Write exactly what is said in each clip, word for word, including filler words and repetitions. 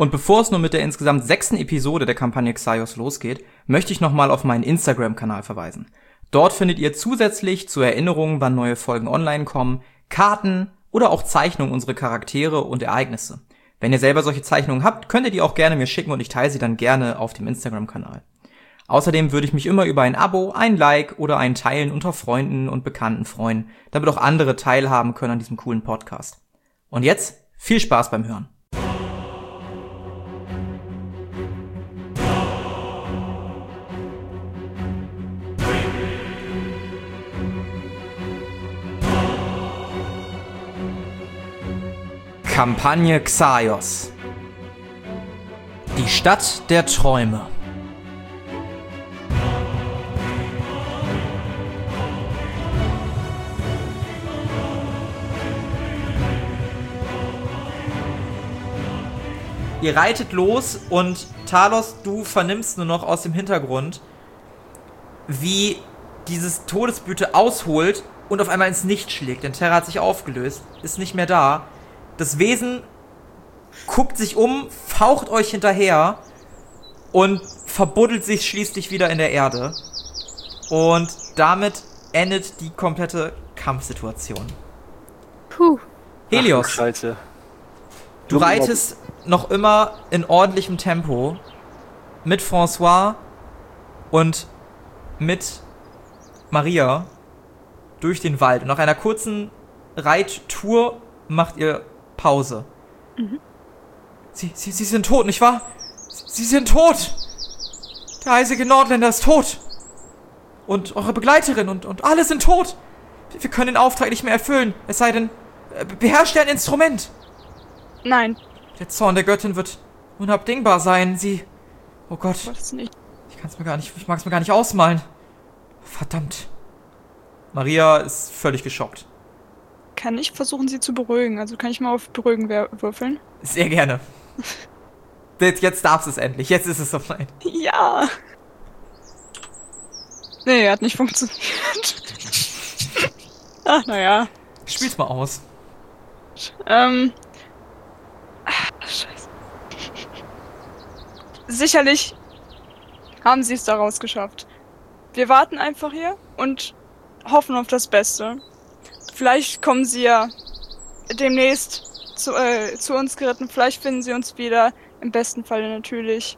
Und bevor es nun mit der insgesamt sechsten Episode der Kampagne Xaios losgeht, möchte ich nochmal auf meinen Instagram-Kanal verweisen. Dort findet ihr zusätzlich zur Erinnerung, wann neue Folgen online kommen, Karten oder auch Zeichnungen unserer Charaktere und Ereignisse. Wenn ihr selber solche Zeichnungen habt, könnt ihr die auch gerne mir schicken und ich teile sie dann gerne auf dem Instagram-Kanal. Außerdem würde ich mich immer über ein Abo, ein Like oder ein Teilen unter Freunden und Bekannten freuen, damit auch andere teilhaben können an diesem coolen Podcast. Und jetzt viel Spaß beim Hören. Kampagne Xaios. Die Stadt der Träume. Ihr reitet los und Talos, du vernimmst nur noch aus dem Hintergrund, wie dieses Todesblüte ausholt und auf einmal ins Nichts schlägt. Denn Terra hat sich aufgelöst, ist nicht mehr da. Das Wesen guckt sich um, faucht euch hinterher und verbuddelt sich schließlich wieder in der Erde. Und damit endet die komplette Kampfsituation. Puh. Helios, Ach, Scheiße. du reitest noch immer in ordentlichem Tempo mit François und mit Maria durch den Wald. Und nach einer kurzen Reittour macht ihr Pause. Mhm. Sie, sie, sie sind tot, nicht wahr? Sie sind tot! Der eisige Nordländer ist tot! Und eure Begleiterin und, und alle sind tot! Wir können den Auftrag nicht mehr erfüllen, es sei denn, beherrscht ihr ein Instrument? Nein. Der Zorn der Göttin wird unabdingbar sein. Sie... Oh Gott. Was nicht? Ich kann's mir gar nicht... Ich mag's mir gar nicht ausmalen. Verdammt. Maria ist völlig geschockt. Kann ich versuchen, sie zu beruhigen? Also kann ich mal auf Beruhigen würfeln? Sehr gerne. Jetzt, jetzt darfst du es endlich. Jetzt ist es soweit. Ja. Nee, hat nicht funktioniert. Ach, naja. Spiel's mal aus. Ähm... Ach, scheiße. Sicherlich haben sie es daraus geschafft. Wir warten einfach hier und hoffen auf das Beste. Vielleicht kommen sie ja demnächst zu, äh, zu uns geritten. Vielleicht finden sie uns wieder. Im besten Falle natürlich.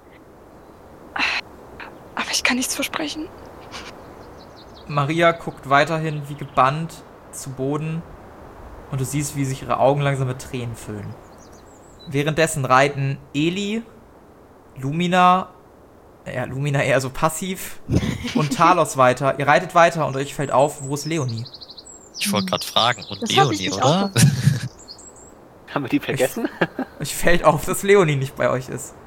Aber ich kann nichts versprechen. Maria guckt weiterhin wie gebannt zu Boden und du siehst, wie sich ihre Augen langsam mit Tränen füllen. Währenddessen reiten Eli, Lumina, ja, Lumina eher so passiv, und Talos weiter. Ihr reitet weiter und euch fällt auf, wo ist Leonie? Ich wollte gerade fragen, und Das hab ich Leonie, mich oder? Haben wir die vergessen? Euch fällt auf, dass Leonie nicht bei euch ist.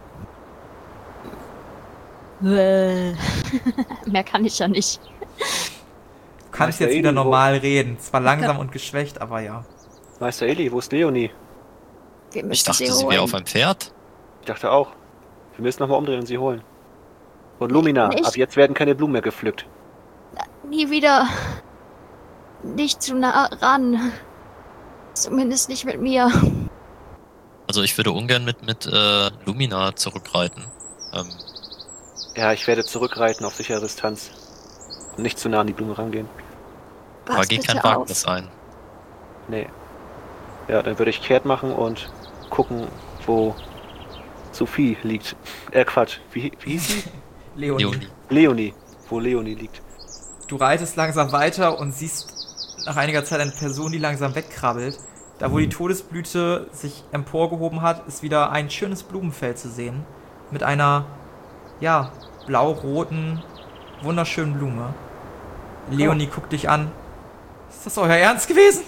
Mehr kann ich ja nicht. Du kannst Meister jetzt wieder Eli, wo- normal reden. Zwar langsam und geschwächt, aber ja. Meister Eli, wo ist Leonie? Wir müssen Ich dachte, sie sie holen. wäre auf einem Pferd. Ich dachte auch. Wir müssen nochmal umdrehen und sie holen. Und Lumina, Nicht. ab jetzt werden keine Blumen mehr gepflückt. Nie wieder. Nicht zu nah ran. Zumindest nicht mit mir. Also ich würde ungern mit, mit äh, Lumina zurückreiten. Ähm, Ja, ich werde zurückreiten auf sichere Distanz. Und nicht zu nah an die Blume rangehen. aber Pass geht bitte kein auf. Wagnis ein. Nee. Ja, dann würde ich kehrt machen und gucken, wo Sophie liegt. Äh, Quatsch. Wie, wie hieß sie? Leonie. Leonie. Leonie. Wo Leonie liegt. Du reitest langsam weiter und siehst nach einiger Zeit eine Person, die langsam wegkrabbelt. Da, wo die Todesblüte sich emporgehoben hat, ist wieder ein schönes Blumenfeld zu sehen. Mit einer, ja, blau-roten, wunderschönen Blume. Leonie guckt dich an. Ist das euer Ernst gewesen?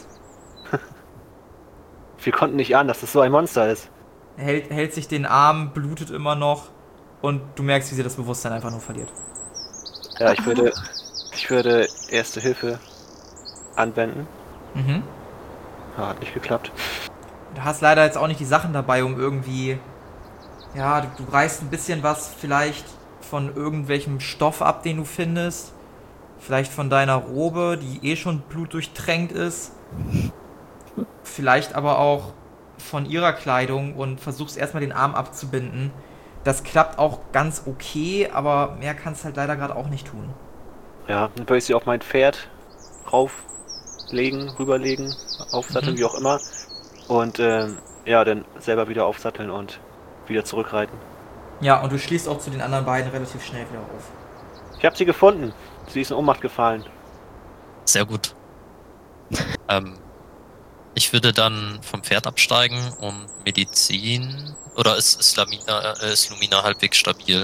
Wir konnten nicht ahnen, dass das so ein Monster ist. Er hält, hält sich den Arm, blutet immer noch. Und du merkst, wie sie das Bewusstsein einfach nur verliert. Ja, ich würde, ich würde Erste Hilfe anwenden. Mhm. Ja, hat nicht geklappt. Du hast leider jetzt auch nicht die Sachen dabei, um irgendwie... Ja, du, du reißt ein bisschen was vielleicht von irgendwelchem Stoff ab, den du findest. Vielleicht von deiner Robe, die eh schon blutdurchtränkt ist. Vielleicht aber auch von ihrer Kleidung und versuchst erstmal den Arm abzubinden. Das klappt auch ganz okay, aber mehr kannst halt leider gerade auch nicht tun. Ja, dann würde ich sie auf mein Pferd rauflegen, rüberlegen, aufsatteln, Mhm. wie auch immer. Und ähm, ja, dann selber wieder aufsatteln und wieder zurückreiten. Ja, und du schließt auch zu den anderen beiden relativ schnell wieder auf. Ich habe sie gefunden. Sie ist in Ohnmacht gefallen. Sehr gut. ähm, ich würde dann vom Pferd absteigen und Medizin. Oder ist, ist, Lamina, äh, ist Lumina halbwegs stabil?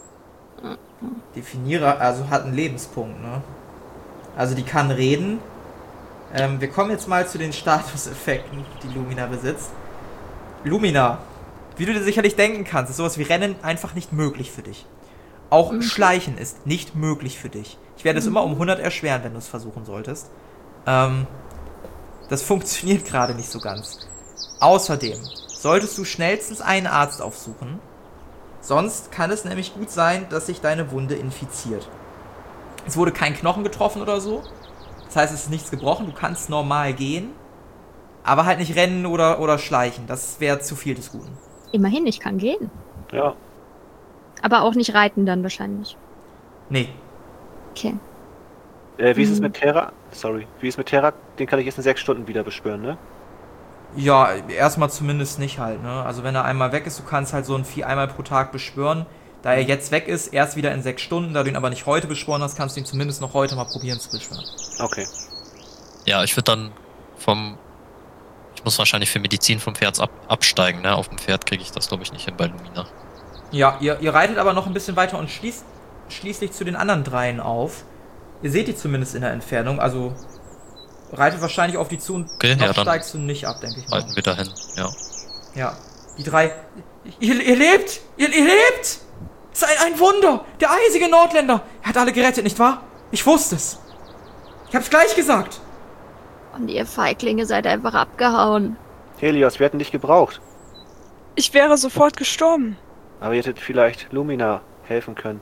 Definiere, also hat einen Lebenspunkt, ne? Also die kann reden. Ähm, wir kommen jetzt mal zu den Statuseffekten, die Lumina besitzt. Lumina, wie du dir sicherlich denken kannst, ist sowas wie Rennen einfach nicht möglich für dich. Auch Mhm. Schleichen ist nicht möglich für dich. Ich werde es immer um hundert erschweren, wenn du es versuchen solltest. Ähm, das funktioniert gerade nicht so ganz. Außerdem solltest du schnellstens einen Arzt aufsuchen. Sonst kann es nämlich gut sein, dass sich deine Wunde infiziert. Es wurde kein Knochen getroffen oder so. Das heißt, es ist nichts gebrochen. Du kannst normal gehen. Aber halt nicht rennen oder, oder schleichen. Das wäre zu viel des Guten. Immerhin, ich kann gehen. Ja, Aber auch nicht reiten dann wahrscheinlich. Nee. Okay. äh, wie ist es Mhm. mit Terra? Sorry, wie ist es mit Terra? Den kann ich erst in sechs Stunden wieder beschwören, ne? Ja, erstmal zumindest nicht halt, ne? Also wenn er einmal weg ist, du kannst halt so ein Vieh einmal pro Tag beschwören. Da er jetzt weg ist, erst wieder in sechs Stunden. Da du ihn aber nicht heute beschworen hast, kannst du ihn zumindest noch heute mal probieren zu beschwören. Okay. Ja, ich würde dann vom... Ich muss wahrscheinlich für Medizin vom Pferd ab, absteigen, ne? Auf dem Pferd kriege ich das, glaube ich, nicht hin bei Lumina. Ja, ihr, ihr reitet aber noch ein bisschen weiter und schließt schließlich zu den anderen dreien auf. Ihr seht die zumindest in der Entfernung, also reitet wahrscheinlich auf die zu und Okay, noch ja, dann steigst du nicht ab, denke ich mal. Reiten wir dahin, ja. Ja, die drei. Ihr, ihr lebt! Ihr, ihr lebt! Es ist ein, ein Wunder! Der eisige Nordländer! Er hat alle gerettet, nicht wahr? Ich wusste es. Ich hab's gleich gesagt. Und ihr Feiglinge seid einfach abgehauen. Helios, wir hätten dich gebraucht. Ich wäre sofort gestorben. Aber ihr hättet vielleicht Lumina helfen können.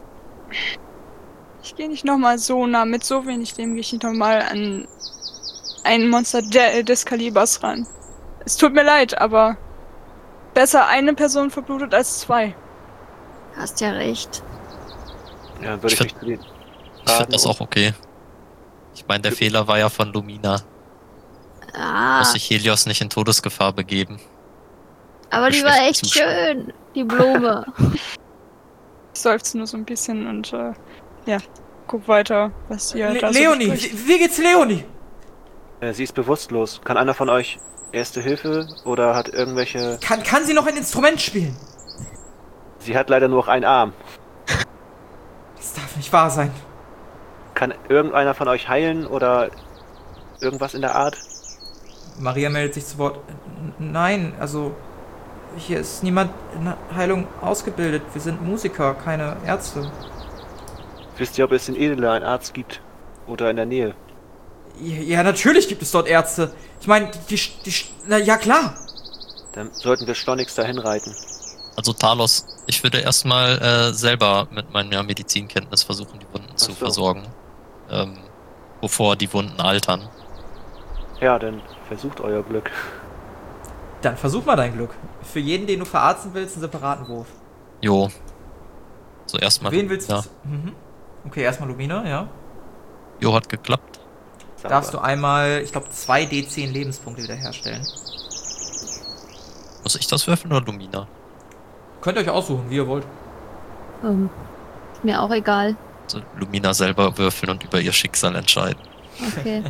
Ich gehe nicht nochmal so nah. Mit so wenig Leben gehe ich nicht nochmal an ein Monster de des Kalibers ran. Es tut mir leid, aber besser eine Person verblutet als zwei. Hast ja recht. Ja, dann würde Ich ich, mich zu den Ich finde das und- auch okay. Ich meine, der Fehler war ja von Lumina. Ah, Muss sich Helios nicht in Todesgefahr begeben. aber die war schlechten echt Zustand. schön. Die Blume. Ich seufze nur so ein bisschen und äh, ja, guck weiter, was ihr Le da so Leonie, bespricht. wie, wie geht's Leonie? Äh, sie ist bewusstlos. Kann einer von euch Erste Hilfe oder hat irgendwelche... Kann, kann sie noch ein Instrument spielen? Sie hat leider nur noch einen Arm. Das darf nicht wahr sein. Kann irgendeiner von euch heilen oder irgendwas in der Art? Maria meldet sich zu Wort. N- Nein, also hier ist niemand in der Heilung ausgebildet. Wir sind Musiker, keine Ärzte. Wisst ihr, ob es in Edela einen Arzt gibt? Oder in der Nähe? Ja, natürlich gibt es dort Ärzte. Ich meine, die, die, die, na ja klar. Dann sollten wir schleunigst dahin reiten. Also Talos, ich würde erstmal äh, selber mit meiner Medizinkenntnis versuchen, die Wunden zu Ach so. versorgen. Ähm, bevor die Wunden altern. Ja, dann versucht euer Glück. Dann versuch mal dein Glück. Für jeden, den du verarzten willst, einen separaten Wurf. Jo. So erstmal. Wen willst du? Ja. zu- Mhm. Okay, erstmal Lumina, ja. Jo, hat geklappt. Darfst du einmal, ich glaube, zwei D zehn Lebenspunkte wiederherstellen. Muss ich das würfeln oder Lumina? Könnt ihr euch aussuchen, wie ihr wollt. ähm, ist mir auch egal. Also Lumina selber würfeln und über ihr Schicksal entscheiden. Okay.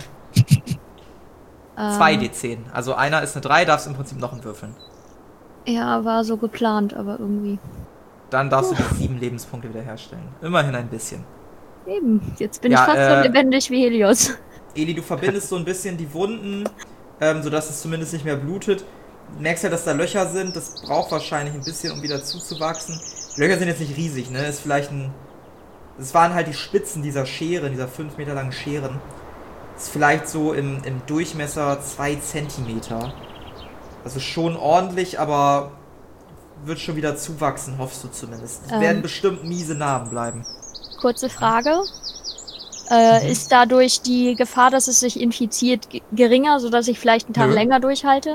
Zwei Ähm, D zehn. Also einer ist eine drei, darfst im Prinzip noch einen würfeln. Ja, war so geplant, aber irgendwie. Dann darfst du die sieben Lebenspunkte wiederherstellen. Immerhin ein bisschen. Eben. Jetzt bin Ja, ich fast äh, so lebendig wie Helios. Eli, du verbindest so ein bisschen die Wunden, ähm, sodass es zumindest nicht mehr blutet. Du merkst ja, dass da Löcher sind. Das braucht wahrscheinlich ein bisschen, um wieder zuzuwachsen. Die Löcher sind jetzt nicht riesig, ne? Ist vielleicht ein... Es waren halt die Spitzen dieser Scheren, dieser fünf Meter langen Scheren. Ist vielleicht so im, im Durchmesser zwei Zentimeter. Also schon ordentlich, aber wird schon wieder zuwachsen, hoffst du zumindest. Es Ähm. werden bestimmt miese Narben bleiben. Kurze Frage. Äh, Mhm. Ist dadurch die Gefahr, dass es sich infiziert, ge- geringer, sodass ich vielleicht einen Tag Nö. länger durchhalte?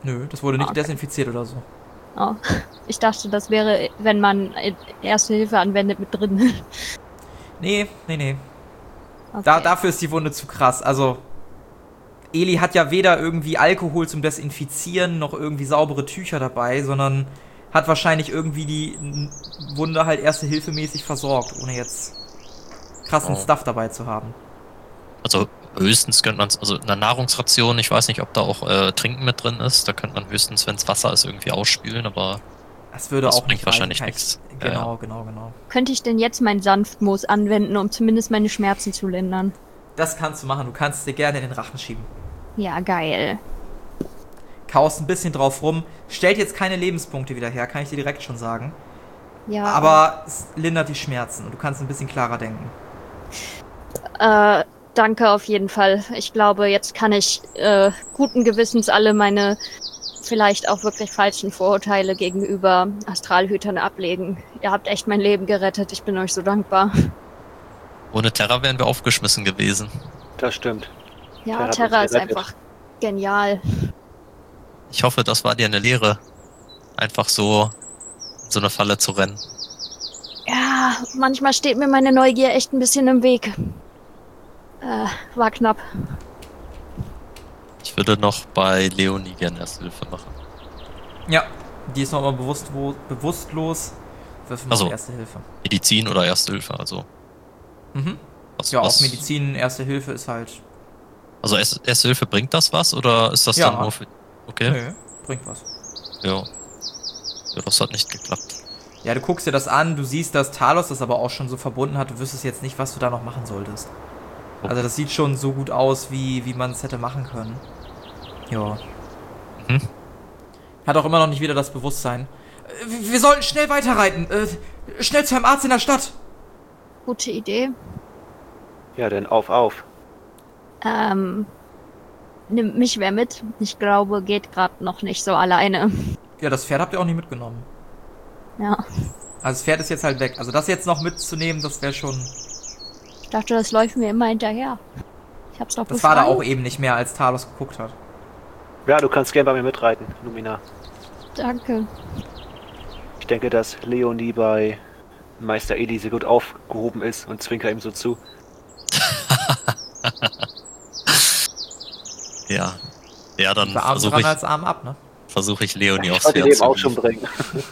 Nö, das wurde nicht Okay. desinfiziert oder so. Oh. Ich dachte, das wäre, wenn man Erste Hilfe anwendet, mit drin. Nee, nee, nee. Okay. Da, dafür ist die Wunde zu krass. Also, Eli hat ja weder irgendwie Alkohol zum Desinfizieren noch irgendwie saubere Tücher dabei, sondern hat wahrscheinlich irgendwie die n- Wunde halt erste-hilfe-mäßig versorgt, ohne jetzt krassen Oh. Stuff dabei zu haben. Also höchstens könnte man es, also in einer Nahrungsration, ich weiß nicht, ob da auch äh, Trinken mit drin ist, da könnte man höchstens, wenn es Wasser ist, irgendwie ausspülen, aber Das würde Das auch bringt nicht wahrscheinlich reichen, kann nichts. ich- Ja, Genau, ja. genau, genau. Könnte ich denn jetzt mein Sanftmoos anwenden, um zumindest meine Schmerzen zu lindern? Das kannst du machen. Du kannst es dir gerne in den Rachen schieben. Ja, geil. Kaust ein bisschen drauf rum. Stellt jetzt keine Lebenspunkte wieder her, kann ich dir direkt schon sagen. Ja. Aber es lindert die Schmerzen und du kannst ein bisschen klarer denken. Äh, danke auf jeden Fall. Ich glaube, jetzt kann ich äh, guten Gewissens alle meine vielleicht auch wirklich falschen Vorurteile gegenüber Astralhütern ablegen. Ihr habt echt mein Leben gerettet. Ich bin euch so dankbar. ohne Terra wären wir aufgeschmissen gewesen. Das stimmt. Ja, Terra hat Terra uns ist gerettet. einfach genial. Ich hoffe, das war dir eine Lehre, einfach so in so eine Falle zu rennen. Ja, manchmal steht mir meine Neugier echt ein bisschen im Weg. Äh, war knapp. Ich würde noch bei Leonie gerne Ersthilfe machen. Ja, die ist nochmal bewusst, wo, bewusstlos. Wirf mal Also. auf Erste Hilfe. Medizin oder Ersthilfe, also. Mhm. Was, Ja, was, auch Medizin, Erste Hilfe ist halt. Also Erst- Ersthilfe, bringt das was oder ist das Ja. dann nur für. Okay. Nö, bringt was. Ja. Ja, das hat nicht geklappt. Ja, du guckst dir das an, du siehst, dass Talos das aber auch schon so verbunden hat. Du wüsstest jetzt nicht, was du da noch machen solltest. Also das sieht schon so gut aus, wie, wie man es hätte machen können. Ja. Mhm. Hat auch immer noch nicht wieder das Bewusstsein. Äh, Wir wir sollten schnell weiterreiten. Äh, schnell zu einem Arzt in der Stadt. Gute Idee. Ja, dann auf, auf. Ähm, nimmt mich wer mit? Ich glaube, geht gerade noch nicht so alleine. Ja, das Pferd habt ihr auch nicht mitgenommen. Ja. Also das Pferd ist jetzt halt weg. Also das jetzt noch mitzunehmen, das wäre schon... Ich dachte, das läuft mir immer hinterher. Ich hab's doch Das war da befreit. auch eben nicht mehr, als Talos geguckt hat. Ja, du kannst gern bei mir mitreiten, Lumina. Danke. Ich denke, dass Leonie bei Meister Eli sehr gut aufgehoben ist und zwinker ihm so zu. Ja. Ja, dann Lieber Arm versuche dran ich, als Arm ab, ne? versuch ich Leonie Ich aufs wollte Pferd dem zu auch schon hieven. bringen.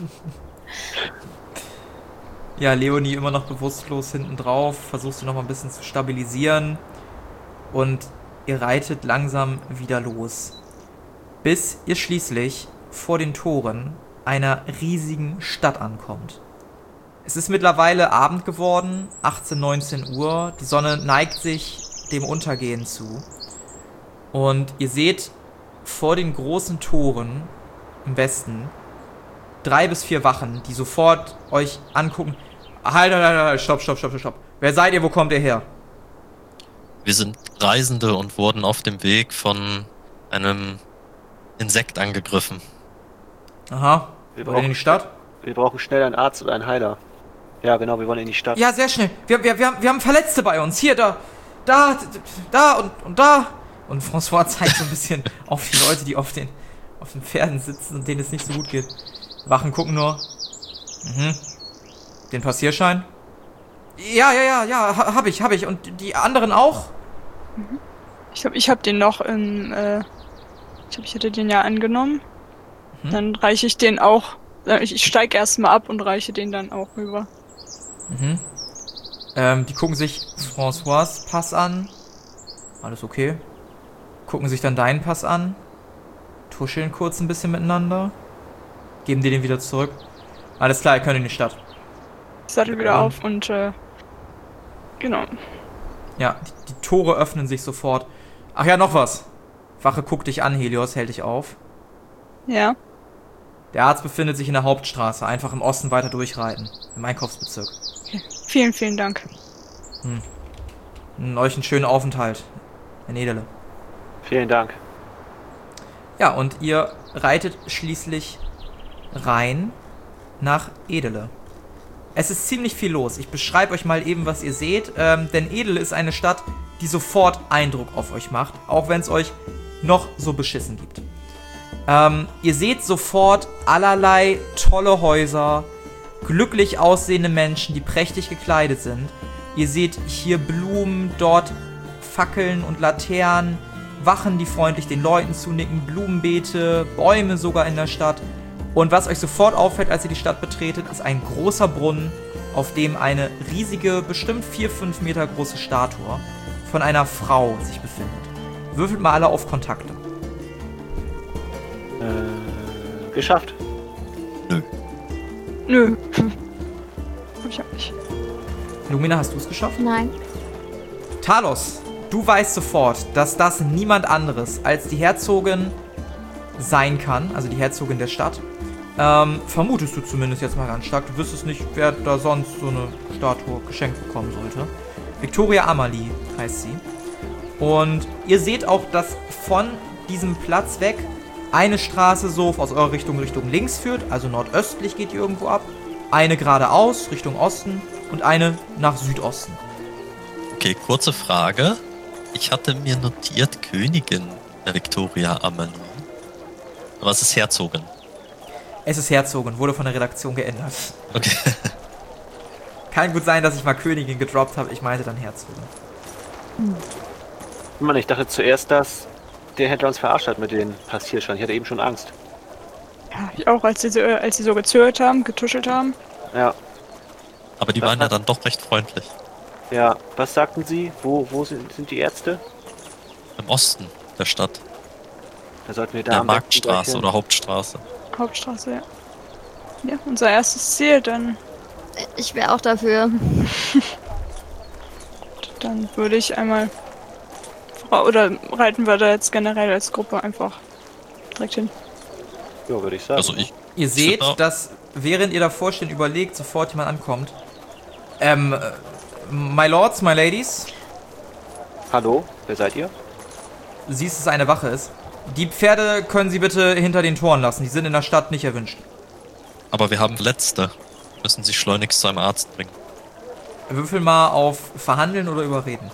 Ja, Leonie immer noch bewusstlos hinten drauf, versucht sie noch mal ein bisschen zu stabilisieren und ihr reitet langsam wieder los, bis ihr schließlich vor den Toren einer riesigen Stadt ankommt. Es ist mittlerweile Abend geworden, achtzehn, neunzehn Uhr, die Sonne neigt sich dem Untergehen zu und ihr seht vor den großen Toren im Westen drei bis vier Wachen, die sofort euch angucken. Halt, halt, halt, halt, stopp, stopp, stopp, stopp. Wer seid ihr, wo kommt ihr her? Wir sind Reisende und wurden auf dem Weg von einem Insekt angegriffen. Aha, Wir wollt ihr in die brauchen, Stadt? wir brauchen schnell einen Arzt oder einen Heiler. Ja, genau, wir wollen in die Stadt. Ja, sehr schnell. Wir, wir, wir, haben, wir haben Verletzte bei uns. Hier, da, da, da und, und da. Und François zeigt so ein bisschen auf die Leute, die auf den, auf den Pferden sitzen und denen es nicht so gut geht. Wachen gucken nur. Mhm. Den Passierschein? Ja, ja, ja, ja, ha- hab ich, hab ich. Und die anderen auch? Ich glaube, ich habe den noch in, äh, ich glaube, ich hätte den ja angenommen. Mhm. Dann reiche ich den auch, äh, ich, ich steige erstmal ab und reiche den dann auch rüber. Mhm. Ähm, die gucken sich François' Pass an. Alles okay. Gucken sich dann deinen Pass an. Tuscheln kurz ein bisschen miteinander. Geben dir den wieder zurück. Alles klar, ihr könnt in die Stadt. Ich sattel wieder Ja. auf und, äh, genau. Ja, die, die Tore öffnen sich sofort. Ach ja, noch was. Wache guckt dich an, Helios, hält dich auf. Ja. Der Arzt befindet sich in der Hauptstraße, einfach im Osten weiter durchreiten. Im Einkaufsbezirk. Vielen, vielen Dank. Und euch einen schönen Aufenthalt in Edele. Vielen Dank. Ja, und ihr reitet schließlich rein nach Edele. Es ist ziemlich viel los. Ich beschreibe euch mal eben, was ihr seht. Ähm, denn Edele ist eine Stadt, die sofort Eindruck auf euch macht, auch wenn es euch noch so beschissen gibt. Ähm, ihr seht sofort allerlei tolle Häuser, glücklich aussehende Menschen, die prächtig gekleidet sind. Ihr seht hier Blumen, dort Fackeln und Laternen, Wachen, die freundlich den Leuten zunicken, Blumenbeete, Bäume sogar in der Stadt. Und was euch sofort auffällt, als ihr die Stadt betretet, ist ein großer Brunnen, auf dem eine riesige, bestimmt vier, fünf Meter große Statue von einer Frau sich befindet. Würfelt mal alle auf Kontakte. Äh, geschafft. Nö. Nö. Ich hab nicht. Lumina, hast du es geschafft? Nein. Talos, du weißt sofort, dass das niemand anderes als die Herzogin sein kann, also die Herzogin der Stadt. Ähm, vermutest du zumindest jetzt mal ganz stark. Du wüsstest nicht, wer da sonst so eine Statue geschenkt bekommen sollte. Victoria Amalie heißt sie. Und ihr seht auch, dass von diesem Platz weg eine Straße so aus eurer Richtung Richtung links führt, also nordöstlich geht die irgendwo ab. Eine geradeaus Richtung Osten und eine nach Südosten. Okay, kurze Frage. Ich hatte mir notiert Königin Victoria Amalie. Was ist Herzogin? Es ist Herzogin, wurde von der Redaktion geändert. Okay. Kann gut sein, dass ich mal Königin gedroppt habe. Ich meinte dann Herzogin. Mann, ich dachte zuerst, dass der Händler uns verarscht hat mit den Passierscheinen. Ich hatte eben schon Angst. Ja, ich auch, als sie, so, als sie so gezögert haben, getuschelt haben. Ja. Aber die Was waren ja hat- dann doch recht freundlich. Ja, was sagten Sie? Wo, wo sind, sind die Ärzte? Im Osten der Stadt. Da sollten wir da Der am besten Marktstraße gleich hin. oder Hauptstraße. Hauptstraße, ja. Ja, unser erstes Ziel, dann, Ich wäre auch dafür. dann würde ich einmal. Fra- Oder reiten wir da jetzt generell als Gruppe einfach direkt hin. Ja, würde ich sagen. Also ich. Ihr Ich seht, find auch- dass während ihr davor steht, überlegt, sofort jemand ankommt. Ähm, äh, my Lords, my Ladies, Hallo, wer seid ihr? du siehst, dass es eine Wache ist. Die Pferde können Sie bitte hinter den Toren lassen. Die sind in der Stadt nicht erwünscht. Aber wir haben Letzte. Müssen sie schleunigst zu einem Arzt bringen. Würfel mal auf Verhandeln oder Überreden.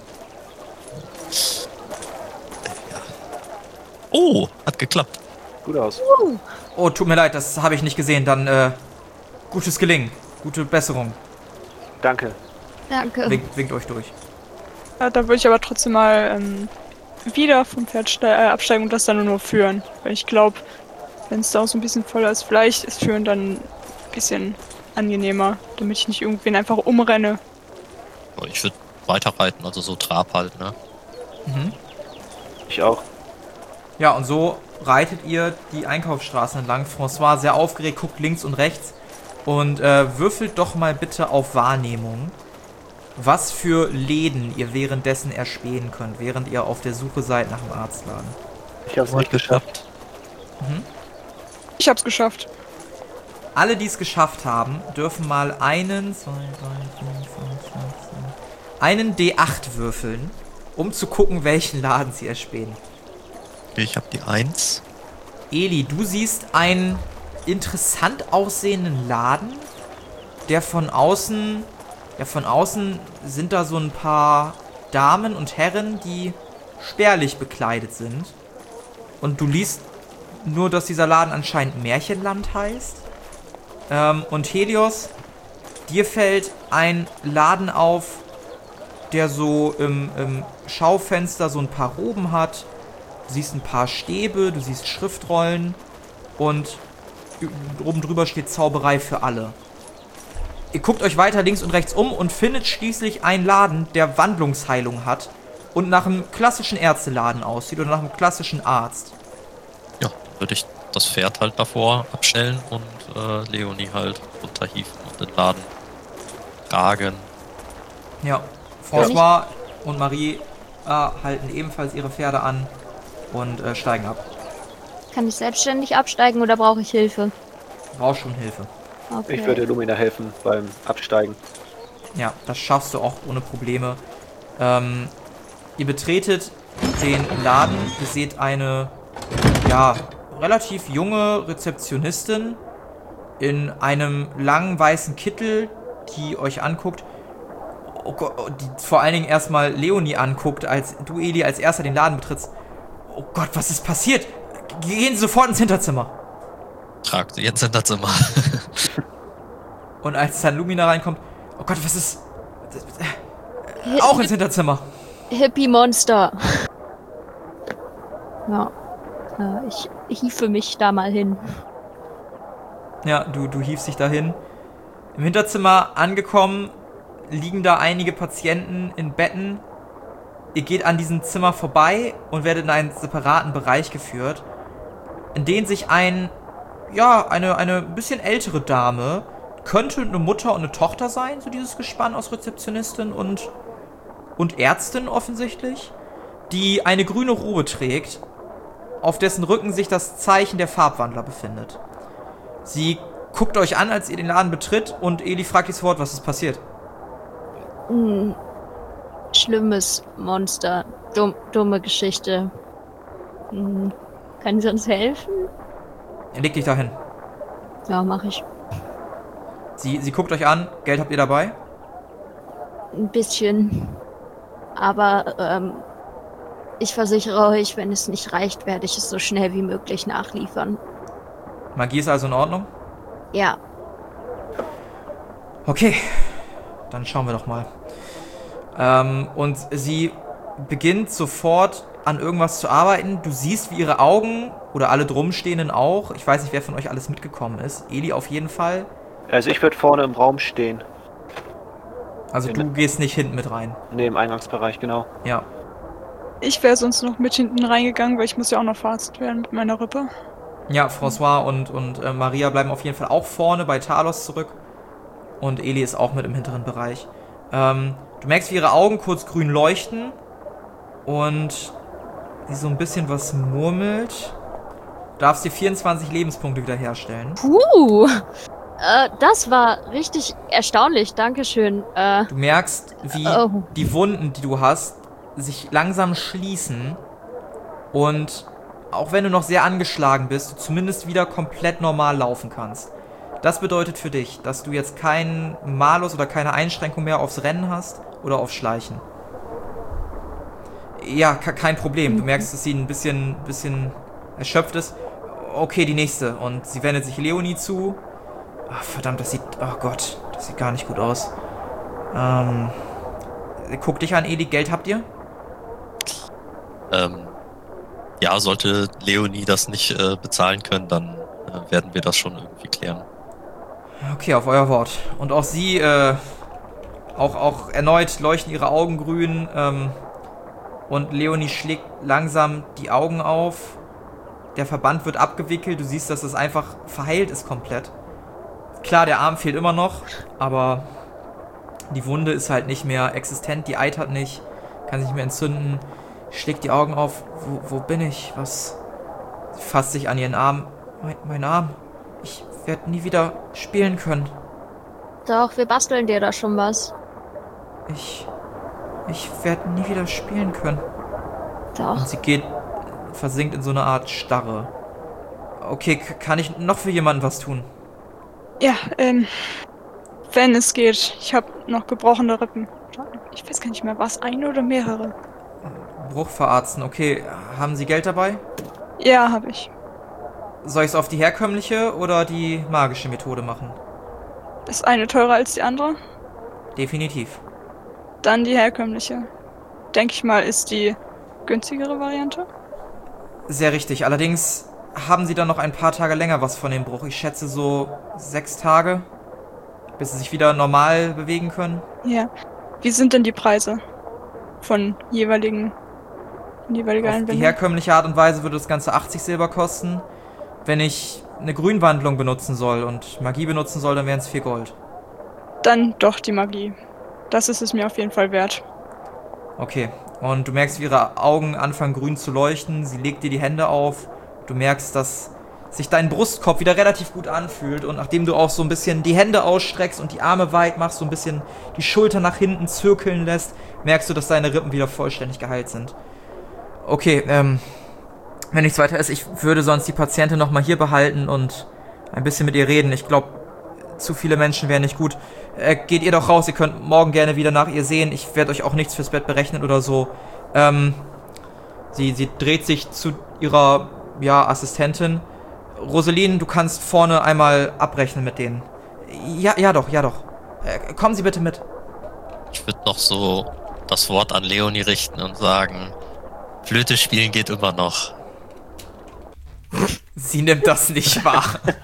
Oh, hat geklappt. Gut aus. Oh, tut mir leid, das habe ich nicht gesehen. Dann, äh, gutes Gelingen. Gute Besserung. Danke. Danke. Winkt, winkt euch durch. Ja, da würde ich aber trotzdem mal ähm, wieder vom Pferd ste- äh, absteigen und das dann nur führen. Weil ich glaube, wenn es da auch so ein bisschen voller ist, vielleicht ist Führen dann ein bisschen angenehmer, damit ich nicht irgendwen einfach umrenne. Aber ich würde weiterreiten, also so Trab halt, ne? Mhm. Ich auch. Ja, und so reitet ihr die Einkaufsstraßen entlang. François, sehr aufgeregt, guckt links und rechts und äh, würfelt doch mal bitte auf Wahrnehmung, was für Läden ihr währenddessen erspähen könnt, während ihr auf der Suche seid nach dem Arztladen. Ich hab's nicht geschafft. Ich hab's geschafft. Alle, die es geschafft haben, dürfen mal einen, zwei, drei, vier, fünf, sechs, sieben, einen D acht würfeln, um zu gucken, welchen Laden sie erspähen. Okay, ich habe die eins. Eli, du siehst einen interessant aussehenden Laden, der von außen, ja von außen sind da so ein paar Damen und Herren, die spärlich bekleidet sind. Und du liest nur, dass dieser Laden anscheinend Märchenland heißt. Ähm, und Helios, dir fällt ein Laden auf, der so im, im Schaufenster so ein paar Roben hat. Du siehst ein paar Stäbe, du siehst Schriftrollen und oben drüber steht Zauberei für alle. Ihr guckt euch weiter links und rechts um und findet schließlich einen Laden, der Wandlungsheilung hat und nach einem klassischen Ärzteladen aussieht oder nach einem klassischen Arzt. Ja, würde ich das Pferd halt davor abstellen und äh, Leonie halt runterhieven und den Laden tragen. Ja, François und Marie äh, halten ebenfalls ihre Pferde an und äh, steigen ab. Kann ich selbstständig absteigen oder brauche ich Hilfe? Du brauchst schon Hilfe. Okay. Ich würde Lumina helfen beim Absteigen. Ja, das schaffst du auch ohne Probleme. Ähm, ihr betretet den Laden. Ihr seht eine, ja, relativ junge Rezeptionistin in einem langen weißen Kittel, die euch anguckt. Oh Gott, die vor allen Dingen erstmal Leonie anguckt, als du, Eli, als erster den Laden betrittst. Oh Gott, was ist passiert? gehen Sie sofort ins Hinterzimmer. Tragt sie ins Hinterzimmer. Und als dann Lumina reinkommt, oh Gott, was ist... Äh, auch ins Hinterzimmer. Hippie-Monster. Ja. Äh, ich hiefe mich da mal hin. Ja, du, du hiefst dich dahin. Im Hinterzimmer angekommen, liegen da einige Patienten in Betten. Ihr geht an diesem Zimmer vorbei und werdet in einen separaten Bereich geführt, in den sich ein, ja, eine, eine bisschen ältere Dame, könnte eine Mutter und eine Tochter sein, so dieses Gespann aus Rezeptionistin und, und Ärztin offensichtlich, die eine grüne Robe trägt, auf dessen Rücken sich das Zeichen der Farbwandler befindet. Sie guckt euch an, als ihr den Laden betritt, und Eli fragt das Wort, was ist passiert. Hm. Schlimmes Monster. Dumm, dumme Geschichte. Hm. Können Sie uns helfen? Leg dich dahin. Ja, mach ich. Sie, sie guckt euch an. Geld habt ihr dabei? Ein bisschen. Aber ähm, ich versichere euch, wenn es nicht reicht, werde ich es so schnell wie möglich nachliefern. Magie ist also in Ordnung? Ja. Okay, dann schauen wir doch mal. Ähm, und sie beginnt sofort an irgendwas zu arbeiten. Du siehst, wie ihre Augen, oder alle Drumstehenden auch, ich weiß nicht, wer von euch alles mitgekommen ist, Eli auf jeden Fall. Also ich würde vorne im Raum stehen. Also du gehst nicht hinten mit rein. Ne, im Eingangsbereich, genau. Ja. Ich wäre sonst noch mit hinten reingegangen, weil ich muss ja auch noch verarztet werden mit meiner Rippe. Ja, François und, und äh, Maria bleiben auf jeden Fall auch vorne bei Talos zurück. Und Eli ist auch mit im hinteren Bereich. Ähm, du merkst, wie ihre Augen kurz grün leuchten. Und sie so ein bisschen was murmelt. Du darfst dir vierundzwanzig Lebenspunkte wiederherstellen. Puh. Äh, das war richtig erstaunlich. Dankeschön. Äh, Du merkst, wie Oh. die Wunden, die du hast, sich langsam schließen. Und auch wenn du noch sehr angeschlagen bist, du zumindest wieder komplett normal laufen kannst. Das bedeutet für dich, dass du jetzt keinen Malus oder keine Einschränkung mehr aufs Rennen hast oder aufs Schleichen. Ja, ke- kein Problem. Du merkst, dass sie ein bisschen, bisschen erschöpft ist. Okay, die nächste. Und sie wendet sich Leonie zu. Ach, verdammt, das sieht... Oh Gott, das sieht gar nicht gut aus. Ähm... Guck dich an, Eli. Geld habt ihr? Ähm, ja, sollte Leonie das nicht äh, bezahlen können, dann äh, werden wir das schon irgendwie klären. Okay, auf euer Wort. Und auch sie, äh... Auch, auch erneut leuchten ihre Augen grün. Ähm... Und Leonie schlägt langsam die Augen auf. Der Verband wird abgewickelt. Du siehst, dass es einfach verheilt ist komplett. Klar, der Arm fehlt immer noch, aber die Wunde ist halt nicht mehr existent. Die eitert nicht, kann sich nicht mehr entzünden. Schlägt die Augen auf. Wo, wo bin ich? Was? Sie fasst sich an ihren Arm. Mein, mein Arm. Ich werde nie wieder spielen können. doch, wir basteln dir da schon was. Ich... Ich werde nie wieder spielen können. Doch. Und sie geht, versinkt in so eine Art Starre. Okay, k- kann ich noch für jemanden was tun? Ja, ähm, wenn es geht. Ich habe noch gebrochene Rippen. Ich weiß gar nicht mehr, was, eine oder mehrere? Bruch verarzten, okay. Haben Sie Geld dabei? Ja, habe ich. Soll ich es auf die herkömmliche oder die magische Methode machen? Ist eine teurer als die andere? Definitiv. Dann die herkömmliche. Denke ich mal, ist die günstigere Variante. Sehr richtig. Allerdings haben Sie dann noch ein paar Tage länger was von dem Bruch. Ich schätze so sechs Tage, bis Sie sich wieder normal bewegen können. Ja. Wie sind denn die Preise von jeweiligen jeweiliger Auf die Anwendung? herkömmliche Art und Weise würde das Ganze achtzig Silber kosten. Wenn ich eine Grünwandlung benutzen soll und Magie benutzen soll, dann wären es vier Gold. Dann doch die Magie. Das ist es mir auf jeden Fall wert. Okay. Und du merkst, wie ihre Augen anfangen grün zu leuchten. Sie legt dir die Hände auf. Du merkst, dass sich dein Brustkorb wieder relativ gut anfühlt. Und nachdem du auch so ein bisschen die Hände ausstreckst und die Arme weit machst, so ein bisschen die Schulter nach hinten zirkeln lässt, merkst du, dass deine Rippen wieder vollständig geheilt sind. Okay, ähm, wenn nichts weiter ist, ich würde sonst die Patientin nochmal hier behalten und ein bisschen mit ihr reden. Ich glaube, zu viele Menschen wären nicht gut. Äh, geht ihr doch raus, ihr könnt morgen gerne wieder nach ihr sehen. Ich werde euch auch nichts fürs Bett berechnen oder so. Ähm, sie, sie dreht sich zu ihrer ja, Assistentin. Rosaline, du kannst vorne einmal abrechnen mit denen. Ja, ja doch, ja doch. Äh, kommen Sie bitte mit. Ich würde noch so das Wort an Leonie richten und sagen, Flöte spielen geht immer noch. Sie nimmt das nicht wahr.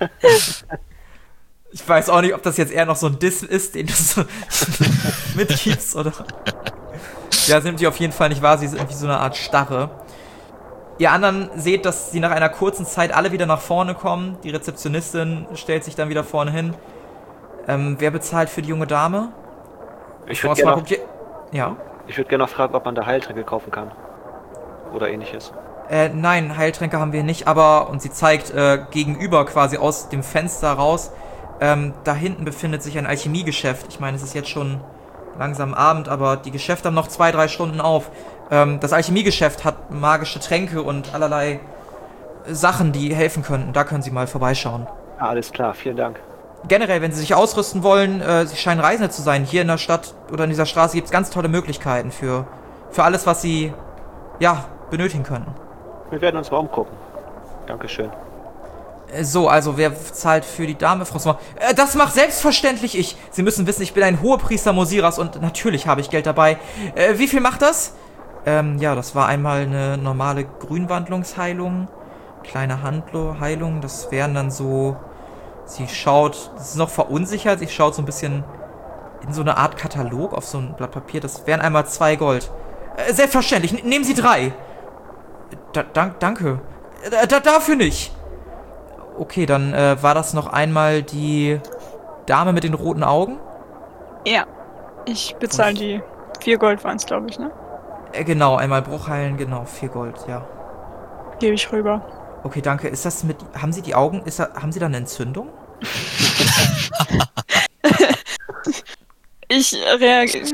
Ich weiß auch nicht, ob das jetzt eher noch so ein Diss ist, den du so mitgibst, oder? Ja, sie nimmt die auf jeden Fall nicht wahr. Sie ist irgendwie so eine Art Starre. Ihr anderen seht, dass sie nach einer kurzen Zeit alle wieder nach vorne kommen. Die Rezeptionistin stellt sich dann wieder vorne hin. Ähm, wer bezahlt für die junge Dame? Ich würde gerne noch, ja? ich würd gern noch fragen, ob man da Heiltränke kaufen kann. Oder ähnliches. Äh, nein, Heiltränke haben wir nicht, aber, und sie zeigt äh, gegenüber quasi aus dem Fenster raus, ähm, da hinten befindet sich ein Alchemiegeschäft. Ich meine, es ist jetzt schon langsam Abend, aber die Geschäfte haben noch zwei, drei Stunden auf. Ähm, das Alchemiegeschäft hat magische Tränke und allerlei Sachen, die helfen könnten. Da können Sie mal vorbeischauen. Ah, alles klar, vielen Dank. Generell, wenn Sie sich ausrüsten wollen, äh, Sie scheinen Reisende zu sein. Hier in der Stadt oder in dieser Straße gibt es ganz tolle Möglichkeiten für, für alles, was Sie, ja, benötigen könnten. Wir werden uns mal umgucken. Dankeschön. Äh, so, also wer zahlt für die Dame, François? Äh, das macht selbstverständlich ich. Sie müssen wissen, ich bin ein Hohepriester Mosiras und natürlich habe ich Geld dabei. Äh, wie viel macht das? Ähm, ja, das war einmal eine normale Grünwandlungsheilung. Kleine Handlo Heilung, das wären dann so... Sie schaut, das ist noch verunsichert, sie schaut so ein bisschen in so eine Art Katalog auf so ein Blatt Papier. Das wären einmal zwei Gold. Äh, selbstverständlich, N nehmen Sie drei. Da, dank, danke. Äh, da, dafür nicht. Okay, dann äh, war das noch einmal die Dame mit den roten Augen? Ja, ich bezahle die. Vier Gold waren es, glaube ich, ne? Äh, genau, einmal Bruchheilen, genau, vier Gold, ja. Gebe ich rüber. Okay, danke. Ist das mit... Haben Sie die Augen... Ist da, haben Sie da eine Entzündung? Ich reagiere...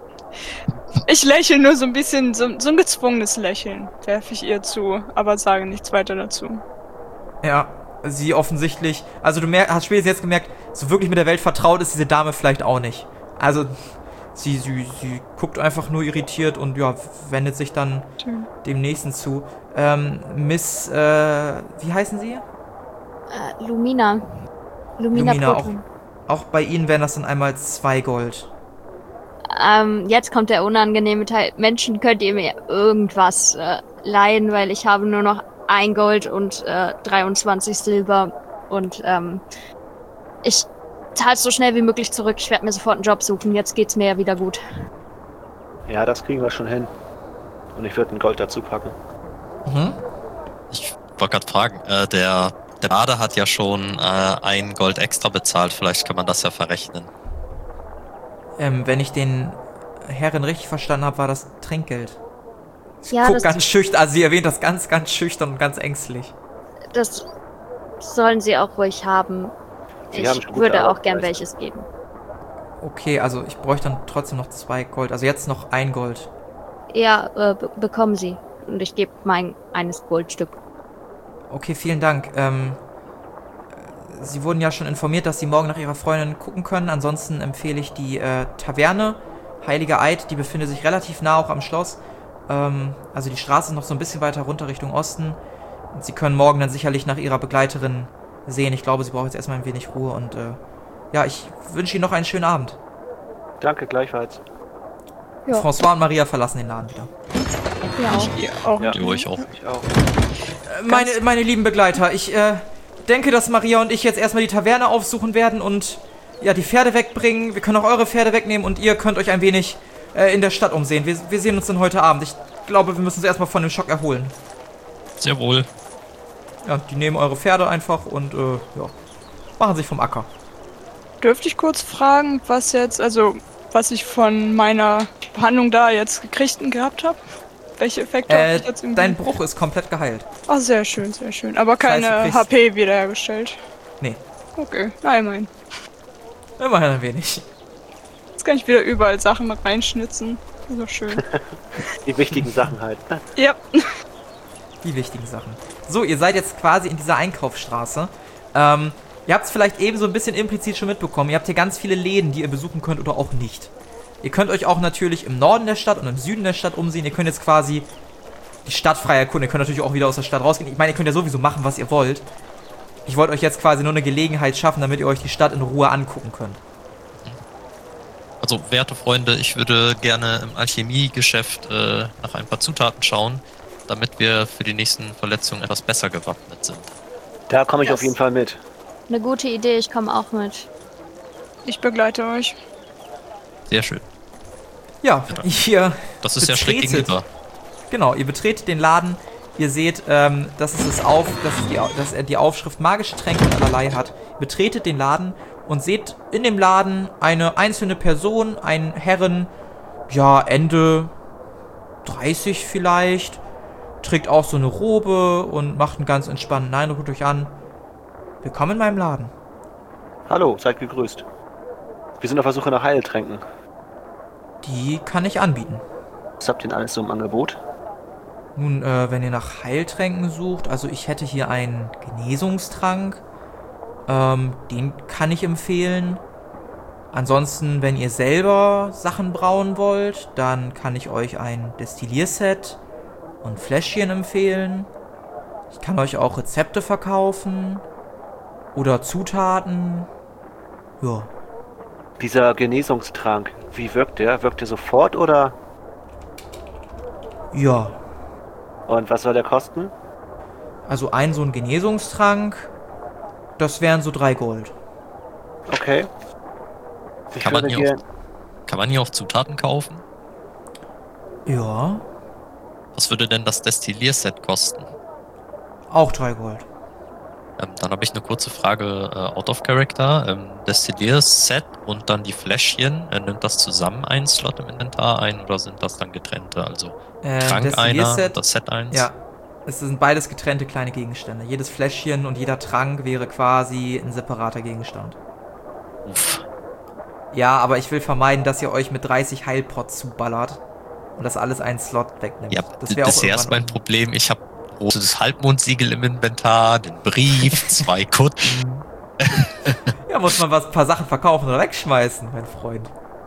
Ich lächle nur so ein bisschen, so, so ein gezwungenes Lächeln werfe ich ihr zu, aber sage nichts weiter dazu. Ja, sie offensichtlich... Also du mer hast spätestens jetzt gemerkt, so wirklich mit der Welt vertraut ist diese Dame vielleicht auch nicht. Also sie, sie, sie guckt einfach nur irritiert und ja, wendet sich dann Schön. dem Nächsten zu. Ähm, Miss, äh, wie heißen Sie? Äh, Lumina. Lumina, Lumina, Proton. auch, auch bei Ihnen wären das dann einmal zwei Gold. Ähm, jetzt kommt der unangenehme Teil. Menschen, könnt ihr mir irgendwas äh, leihen, weil ich habe nur noch ein Gold und äh, dreiundzwanzig Silber und ähm, ich zahle es so schnell wie möglich zurück. Ich werde mir sofort einen Job suchen. Jetzt geht's mir ja wieder gut. Ja, das kriegen wir schon hin. Und ich würde ein Gold dazu packen. Mhm. Ich wollte gerade fragen, äh, der, der Bade hat ja schon äh, ein Gold extra bezahlt, vielleicht kann man das ja verrechnen. Ähm, wenn ich den Herren richtig verstanden habe, war das Trinkgeld. Ja, Guck, das, ganz schüchtern, also sie erwähnt das ganz, ganz schüchtern und ganz ängstlich. das sollen sie auch ruhig haben. Sie haben Ich schon gute würde Arbeit auch gern geleistet. welches geben. Okay, also ich bräuchte dann trotzdem noch zwei Gold. Also jetzt noch ein Gold. Ja, äh, be bekommen sie. Und ich gebe mein eines Goldstück. Okay, vielen Dank. Ähm, Sie wurden ja schon informiert, dass Sie morgen nach Ihrer Freundin gucken können. Ansonsten empfehle ich die äh, Taverne Heiliger Eid. Die befindet sich relativ nah auch am Schloss. Ähm, also die Straße ist noch so ein bisschen weiter runter Richtung Osten. Und Sie können morgen dann sicherlich nach Ihrer Begleiterin sehen. Ich glaube, Sie brauchen jetzt erstmal ein wenig Ruhe. Und äh, ja, ich wünsche Ihnen noch einen schönen Abend. Danke, gleichfalls. Ja. François und Maria verlassen den Laden wieder. Ja. Ich gehe auch. Ja. Die ruhig auch. Ich auch. Äh, meine, meine lieben Begleiter, ich äh, denke, dass Maria und ich jetzt erstmal die Taverne aufsuchen werden und ja, die Pferde wegbringen. Wir können auch eure Pferde wegnehmen und ihr könnt euch ein wenig äh, in der Stadt umsehen. Wir, wir sehen uns dann heute Abend. Ich glaube, wir müssen uns erstmal von dem Schock erholen. Sehr wohl. Ja, die nehmen eure Pferde einfach und äh, ja, machen sich vom Acker. Dürfte ich kurz fragen, was jetzt, also was ich von meiner Behandlung da jetzt gekriegt und gehabt habe? Welche Effekte habe Äh, ich jetzt irgendwie? dein Bruch ist komplett geheilt. Ah, sehr schön, sehr schön. Aber Das heißt, keine du kriegst- H P wiederhergestellt. Nee, Okay, na immerhin. immerhin ein wenig. Jetzt kann ich wieder überall Sachen mit reinschnitzen. Das ist doch schön. Die wichtigen Sachen halt. Ja. Die wichtigen Sachen. So, ihr seid jetzt quasi in dieser Einkaufsstraße. Ähm, ihr habt es vielleicht eben so ein bisschen implizit schon mitbekommen. Ihr habt hier ganz viele Läden, die ihr besuchen könnt oder auch nicht. Ihr könnt euch auch natürlich im Norden der Stadt und im Süden der Stadt umsehen. Ihr könnt jetzt quasi die Stadt frei erkunden. Ihr könnt natürlich auch wieder aus der Stadt rausgehen. Ich meine, ihr könnt ja sowieso machen, was ihr wollt. Ich wollte euch jetzt quasi nur eine Gelegenheit schaffen, damit ihr euch die Stadt in Ruhe angucken könnt. Also, werte Freunde, ich würde gerne im Alchemiegeschäft äh, nach ein paar Zutaten schauen, damit wir für die nächsten Verletzungen etwas besser gewappnet sind. Da komme ich Das- auf jeden Fall mit. Eine gute Idee, ich komme auch mit. Ich begleite euch. Sehr schön. Ja, Ja. ihr Das ist ja schräg Betretet. gegenüber. Genau, ihr betretet den Laden. Ihr seht, ähm, dass es das auf, dass, es die, dass er die Aufschrift magische Tränke und allerlei hat. Ihr betretet den Laden und seht in dem Laden eine einzelne Person, einen Herren, ja, Ende dreißig vielleicht, trägt auch so eine Robe und macht einen ganz entspannten Eindruck, guckt euch an. Willkommen in meinem Laden. Hallo, seid gegrüßt. Wir sind auf der Suche nach Heiltränken. Die kann ich anbieten. Was habt ihr denn alles so im Angebot? Nun, äh, wenn ihr nach Heiltränken sucht, also ich hätte hier einen Genesungstrank. Ähm, den kann ich empfehlen. Ansonsten, wenn ihr selber Sachen brauen wollt, dann kann ich euch ein Destillierset und Fläschchen empfehlen. Ich kann euch auch Rezepte verkaufen. Oder Zutaten. Ja. Dieser Genesungstrank, wie wirkt der? Wirkt der sofort oder? Ja. Und was soll der kosten? Also ein so ein Genesungstrank, das wären so drei Gold. Okay. Ich Kann man würde hier gern... Kann man hier auch Zutaten kaufen? Ja. Was würde denn das Destillierset kosten? Auch drei Gold. Ähm, dann habe ich eine kurze Frage äh, out of character. Ähm, Destillierset und dann die Fläschchen, äh, nimmt das zusammen einen Slot im Inventar ein oder sind das dann getrennte? Also Äh, Trank einer Destillierset- und das Set eins? Ja, es sind beides getrennte kleine Gegenstände. Jedes Fläschchen und jeder Trank wäre quasi ein separater Gegenstand. Uff. Ja, aber ich will vermeiden, dass ihr euch mit dreißig Heilpots zuballert und das alles einen Slot wegnimmt. Ja, das wäre auch bisher ist irgendwann mein Problem, ich habe rotes Halbmondsiegel im Inventar, den Brief, zwei Kutten. Ja, muss man was, paar Sachen verkaufen oder wegschmeißen, mein Freund.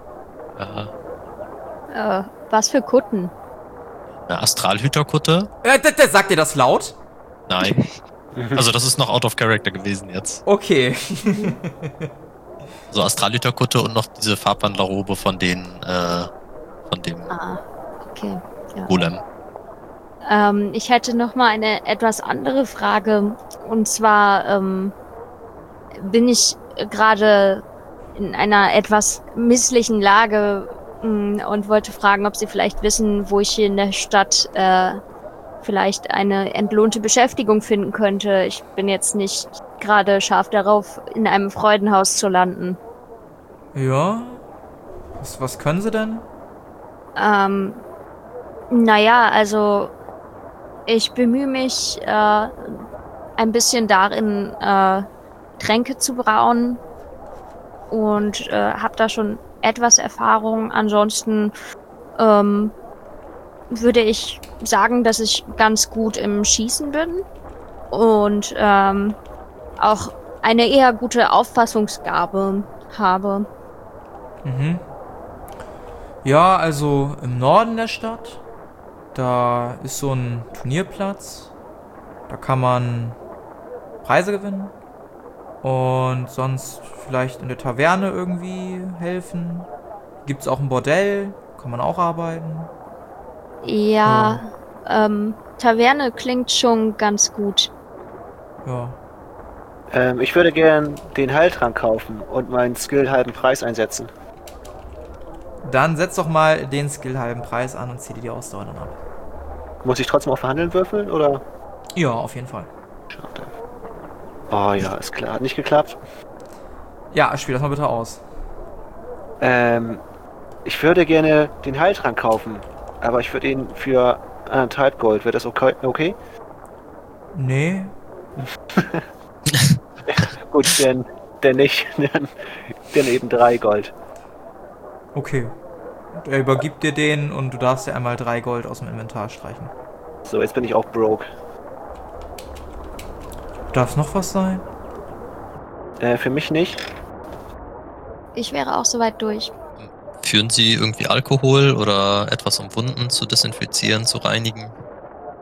Äh, Äh, was für Kutten? eine Astralhüterkutte? Äh, d- d- sagt ihr das laut? Nein. Also das ist noch out of character gewesen jetzt. Okay. So Astralhüterkutte und noch diese Farbwandlerrobe von den, äh, von dem Ah, okay. Ja. Golem. Ähm, ich hätte noch mal eine etwas andere Frage. Und zwar ähm, bin ich gerade in einer etwas misslichen Lage mh, und wollte fragen, ob Sie vielleicht wissen, wo ich hier in der Stadt äh, vielleicht eine entlohnte Beschäftigung finden könnte. Ich bin jetzt nicht gerade scharf darauf, in einem Freudenhaus zu landen. Ja. Was, was können sie denn? Ähm, naja, also ich bemühe mich äh, ein bisschen darin, äh, Tränke zu brauen und äh, habe da schon etwas Erfahrung. Ansonsten ähm, würde ich sagen, dass ich ganz gut im Schießen bin und ähm, auch eine eher gute Auffassungsgabe habe. Mhm. Ja, also im Norden der Stadt, da ist so ein Turnierplatz. Da kann man Preise gewinnen. Und sonst vielleicht in der Taverne irgendwie helfen. Gibt's auch ein Bordell, kann man auch arbeiten. Ja, ähm, Taverne klingt schon ganz gut. Ja. Ähm, ich würde gern den Heiltrank kaufen und meinen Skill halben Preis einsetzen. Dann setz doch mal den skillhalben Preis an und zieh dir die Ausdauer dann ab. Muss ich trotzdem auf Verhandeln würfeln oder? Ja, auf jeden Fall. Schade. Oh ja, ist klar. Hat nicht geklappt. Ja, spiel das mal bitte aus. Ähm, ich würde gerne den Heiltrank kaufen, aber ich würde ihn für anderthalb Gold. Wäre das okay? okay? Nee. Gut, denn, denn nicht. Dann, dann eben drei Gold. Okay. Und er übergibt dir den und du darfst dir einmal drei Gold aus dem Inventar streichen. So, jetzt bin ich auch broke. Darf noch was sein? Äh, für mich nicht. Ich wäre auch soweit durch. Führen Sie irgendwie Alkohol oder etwas, um Wunden zu desinfizieren, zu reinigen?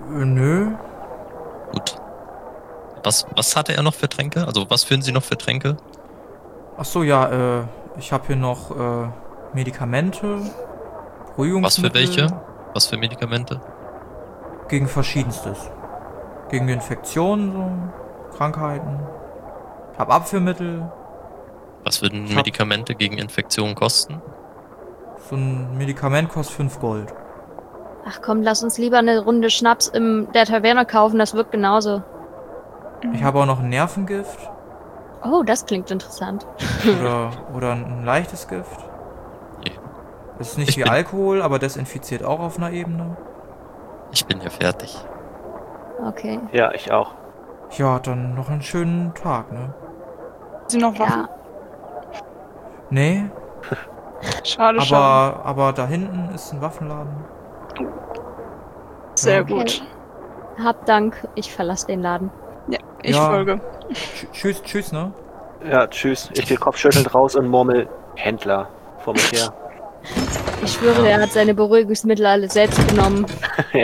Äh, nö. Gut. Was, was hatte er noch für Tränke? Also was führen Sie noch für Tränke? Ach so, ja, äh, ich habe hier noch äh, Medikamente, Beruhigungsmittel. Was für welche? Was für Medikamente? Gegen verschiedenstes. Gegen Infektionen, so, Krankheiten. Ich hab Abführmittel. Was würden Ich hab- Medikamente gegen Infektionen kosten? So ein Medikament kostet fünf Gold. Ach komm, lass uns lieber eine Runde Schnaps in der Taverne kaufen, das wirkt genauso. Ich habe auch noch ein Nervengift Oh, das klingt interessant. oder, oder ein leichtes Gift. Nee. Das ist nicht Ich wie bin- Alkohol, aber desinfiziert auch auf einer Ebene. Ich bin hier fertig. Okay. Ja, ich auch. Ja, dann noch einen schönen Tag, ne? Sie noch Waffen? Ja, Nee, Schade, schade. aber, aber da hinten ist ein Waffenladen. Sehr okay. gut. Hab Dank, ich verlasse den Laden. Ja, ich Ja. folge. Tsch- Tschüss, tschüss, ne? Ja, tschüss. Ich gehe kopfschüttelnd raus und murmel Händler vor mich her. Ich schwöre, er hat seine Beruhigungsmittel alle selbst genommen. Ja.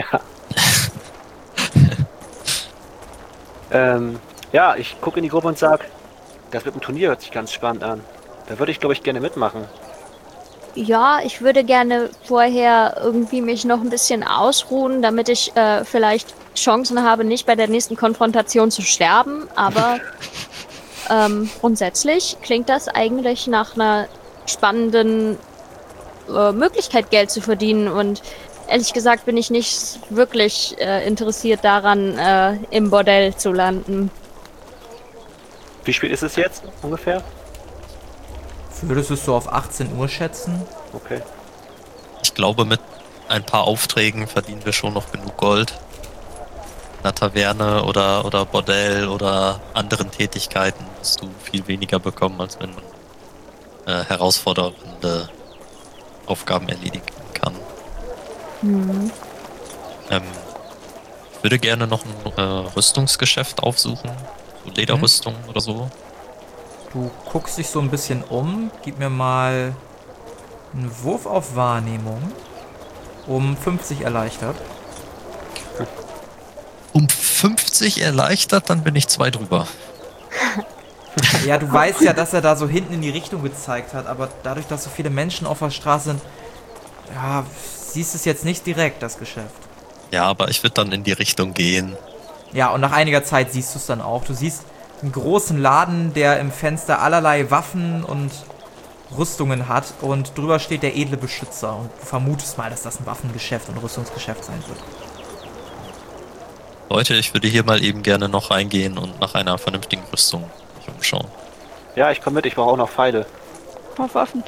ähm, ja, ich gucke in die Gruppe und sag, das mit dem Turnier hört sich ganz spannend an. Da würde ich, glaube ich, gerne mitmachen. Ja, ich würde gerne vorher irgendwie mich noch ein bisschen ausruhen, damit ich äh, vielleicht Chancen habe, nicht bei der nächsten Konfrontation zu sterben. Aber ähm, grundsätzlich klingt das eigentlich nach einer spannenden äh, Möglichkeit, Geld zu verdienen. Und ehrlich gesagt bin ich nicht wirklich äh, interessiert daran, äh, im Bordell zu landen. Wie spät ist es jetzt ungefähr? Würdest du es so auf achtzehn Uhr schätzen? Okay. Ich glaube, mit ein paar Aufträgen verdienen wir schon noch genug Gold. In einer Taverne oder, oder Bordell oder anderen Tätigkeiten wirst du viel weniger bekommen, als wenn man äh, herausfordernde Aufgaben erledigen kann. Hm. Ähm, ich würde gerne noch ein äh, Rüstungsgeschäft aufsuchen. So Lederrüstung oder so. Du guckst dich so ein bisschen um. Gib mir mal einen Wurf auf Wahrnehmung. Um fünfzig erleichtert. Um fünfzig erleichtert, dann bin ich zwei drüber. Ja, du weißt ja, dass er da so hinten in die Richtung gezeigt hat, aber dadurch, dass so viele Menschen auf der Straße sind, ja, siehst du es jetzt nicht direkt, das Geschäft. Ja, aber ich würde dann in die Richtung gehen. Ja, und nach einiger Zeit siehst du es dann auch. Du siehst einen großen Laden, der im Fenster allerlei Waffen und Rüstungen hat und drüber steht der edle Beschützer. Und du vermutest mal, dass das ein Waffengeschäft und Rüstungsgeschäft sein wird. Leute, ich würde hier mal eben gerne noch reingehen und nach einer vernünftigen Rüstung mich umschauen. Ja, ich komme mit, ich brauche auch noch Pfeile. Auf Waffen.